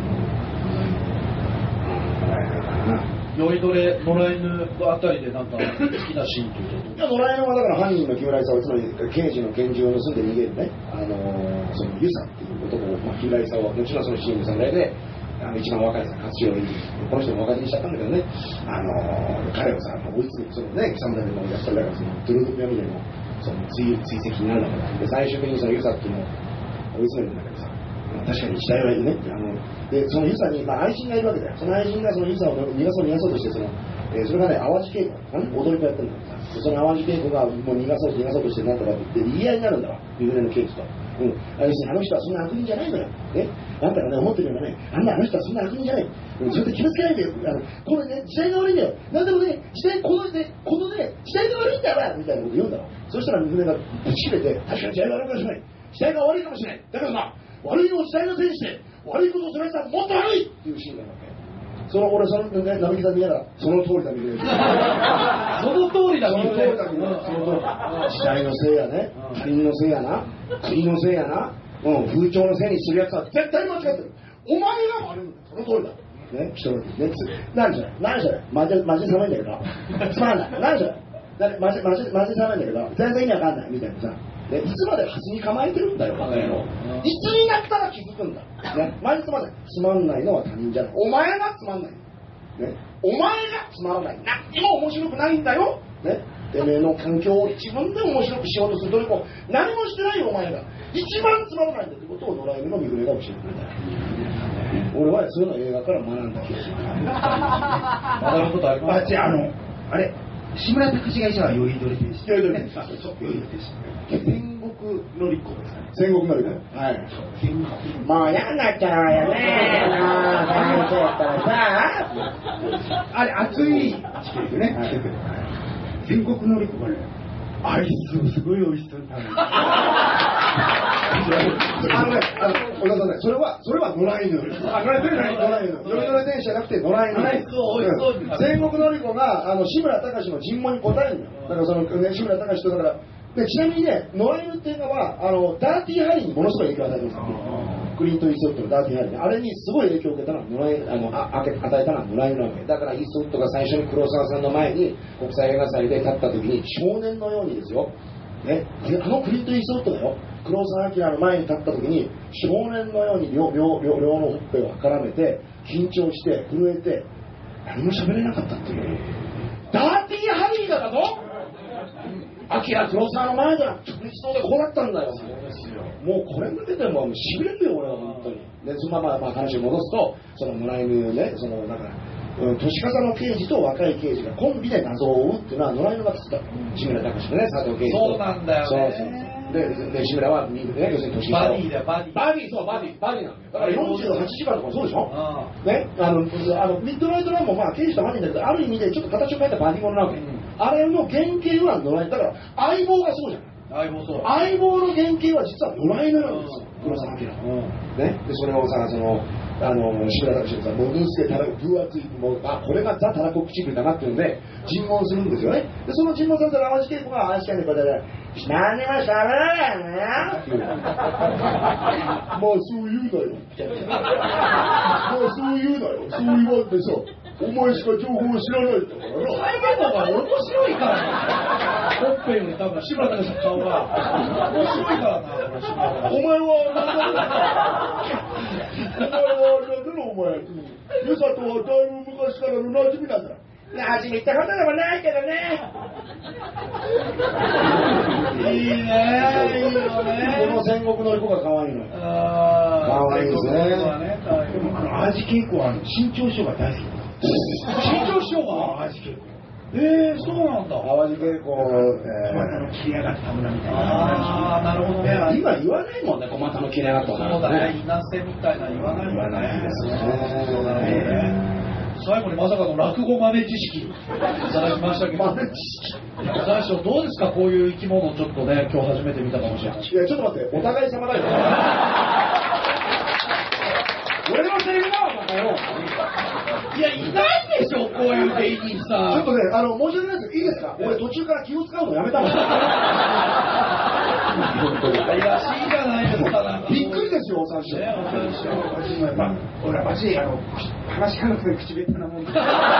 酔いどれ野良犬あたりでなんか好きなシーンというと、 野良犬はだから犯人の旧来さをつまり刑事の拳銃を盗んで逃げるね、あのー、そのユサっていう男を、まあ、旧来さはもちろんそのシーンの侍であの一番若いさ勝代をこの人も若手にしちゃったんだけどね、あのー、彼をさ追い詰めるそのね侍でもやっぱりだからそのドゥルドゥピアみたいなその追追跡になるんだからで最終的にそのユサっていうのを追い詰めるんだけどさ、確かに死体はいるねあのでそのユサに、まあ、愛人がいるわけだよ。その愛人がそのユサを逃がそう逃がそうとしてその、えー、それがね淡路稽古かな踊り子やってるんだけどさ、その淡路稽古がもう逃がそう逃がそうとしてなんとかって言って言い合いになるんだわ三船の刑事と、うん、あ要するにあの人はそんな悪人じゃないのよ、ね、あんたがね思ってるようなねあんなあの人はそんな悪人じゃない、うん、それで気をつけないでよあのこのね時代が悪いんだよなんでもね時代このねこのね時代が悪いんだよみたいなこと言うんだろ。そしたら三船がぶち切れて確かに時代が悪いかもしれない時代が悪いかもしれないだからさ悪いのを時代のせいにして悪いことをするやつはもっと悪いっていうシーンなわけ。その俺そのね並木さん見ながらその通りだみたいなその通りだその通りだみたいなその通り時代のせいやね他人のせいやな国のせいやな、うん、風潮のせいにするやつは絶対間違ってる。お前が悪いんだその通りだね、人のね、何それ何それマジマジ寒いんだけどつまんない何それマジマジマジ寒いんだけど全然意味わかんないみたいなさ、ね、いつまで端に構えてるんだよバカ野郎。いつになったら気づくんだ、ね、マジつまんない。つまんないのは他人じゃない、お前がつまんない、ね、お前がつまらない、何にも面白くないんだよ、ね、てめえの環境を自分で面白くしようとする努力を何もしてないよお前が一番つまらないんだということを野良犬の三船が教えてくれた。俺はそういうの映画から学んだ気がする。 学ぶことありますか？ あ、あの、あれ、志村隆史が医者は酔いどれ天使。酔いどれ天使。そうそう、酔いどれ天使。戦国のり子ですかね。戦国のり子。はい。戦国。もう嫌になっちゃうよね。なあ、そうやったらさ。あれ、熱い地形でね。戦国のり子がね、アイスをすごい美味しそうに食べる。あのね、あの、小田さんね、それは、それは野良犬。あ、野良犬、野良犬。夜野良天使じゃなくて野良犬。アイスを美味しそうに食べる。戦国のり子が、あの、志村隆史の尋問に答えるんだよ。だからその、ね、志村隆史とだから、で、ちなみにね、野良犬っていうのは、あの、ダーティーハリーにものすごい影響を与えてます。クリント・イーストウッドのダーティーハリーね、あれにすごい影響を受けたのは野良犬、あの、あ、与えたのは野良犬なわけ。だからイーストウッドが最初に黒沢さんの前に国際映画祭で立った時に少年のようにですよ。ね、あのクリント・イーストウッドだよ。黒澤明の前に立った時に少年のように 両, 両, 両, 両のほっぺを絡めて緊張して震えて何も喋れなかったっていう。ダーティーハリーだだぞ。明黒澤の前ではクリストでこうだったんだよ。もうこれ見ててもしびれるよ俺は本当に。でそのまま、まあ、話を戻すとその野良犬ね、そのなんか年笠の刑事と若い刑事がコンビで謎を追うっていうのは野良犬が作った。志村隆史とね、佐藤刑事と。 そうなんだよね。 そうそうそう。で、で志村はね、要するに年下バディだよ、バディ。 バディ、そう、バディ、バディなんだよ。だからよんじゅうはちじかんとかそうでしょ。ね、あの、あのミッドナイトランもまあ刑事と犯人だけど、ある意味でちょっと形を変えたバディものなわけ。うん、あれの原型は野良犬だから相棒がそうじゃない。 相棒そう。 相棒の原型は実は野良犬なんですよ。黒澤明。ね、でそれをさ、その。あの志村隆史がさ、ものすごいたら分厚いもう、あ、これがザ・たらこ唇だなっていうので尋問するんですよね。でその尋問されたら淡路稽古が淡路県でこうやって何にもしゃべらないよねっていうもうそう言うなよもうそう言うなよ、そう言わんでさ、お前しか情報を知らないんだからな。 再現のが面白いからほっぺより多分志村隆史の顔が面白いからな。 お前はお前はあれだろお前。ゆさとはだいぶ昔からの馴染みなんだ。馴染みってことでもないけどね。 いいね、いいよね。 この戦国のり子が可愛いの。可愛いですね。でもあの淡路稽古は新潮師匠が大好き。 新潮師匠が淡路稽古。 えー、そうなんだ。 淡路稽古、えー、小股の切れ上がった村みたいな。 ああ、なるほどね。 今言わないもんね、小股の切れ上がった村。 そうだね、稲瀬みたいな言わないもんね。 言わないですね。 そうだね。最後にまさかの落語豆知識いただきましたけど、 豆知識。 大将どうですか、こういう生き物ちょっとね、今日初めて見たかもしれない。 いや、ちょっと待って、お互い様だよ。俺のセリフだわ、バカ野郎。 いや、いないでしょ、こういう芸人さん。 ちょっとね、あの、申し訳ないですけど、いいですか、俺途中から気を使うのやめたもん。 いらしいじゃないですか、なんか。 びっくりですよ、お三師匠。やっぱ、俺はマジ、あの、話しかなくて口下手なもんで。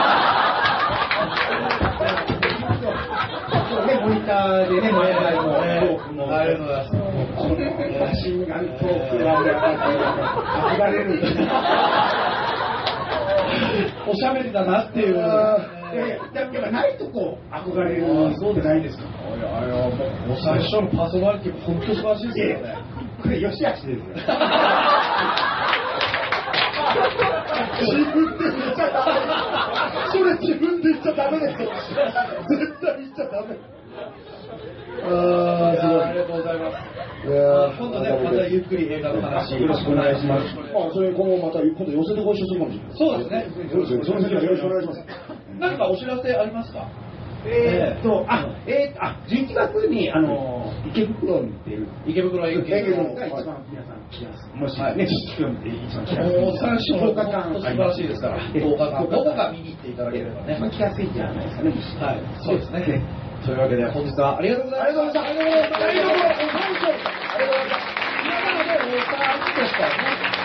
ね、モニターでね、モニターも、トークも、 ありがとうございます。 このマシンガントークでなんだか憧れる。 おしゃべりだなっていう。 やっぱないとこ憧れる。そうでないですか。 いやいや、もう最初のパーソナリティ本当素晴らしいですよね。 これ吉明ですよ。自分で言っちゃダメ。それ自分で言っちゃダメですよ。絶対言っちゃダメ。 ああ、すごい。ありがとうございます。今度ね、またゆっくり映画の話よろしくお願いします。まあ、それ今後また今度寄せてご一緒するかもしれない。 そうですね。 その先はよろしくお願いします。 何かお知らせありますか？ えーっと、あ、えーっと、あ、じゅういちがつに、あの、池袋に出る。 池袋へ行く。 池袋が一番皆さん来やすい。もし、ね、知識を見て一番来やすい。 もうさんしゅうとおかかん素晴らしいですから、とおかかん、どこか見に行っていただければね。 来やすいんじゃないですかね、 はい、そうですね。というわけで、本日はありがとうございました。ありがとうございました。ありがとうございました。ありがとうございました。皆さんでお茶ですからね。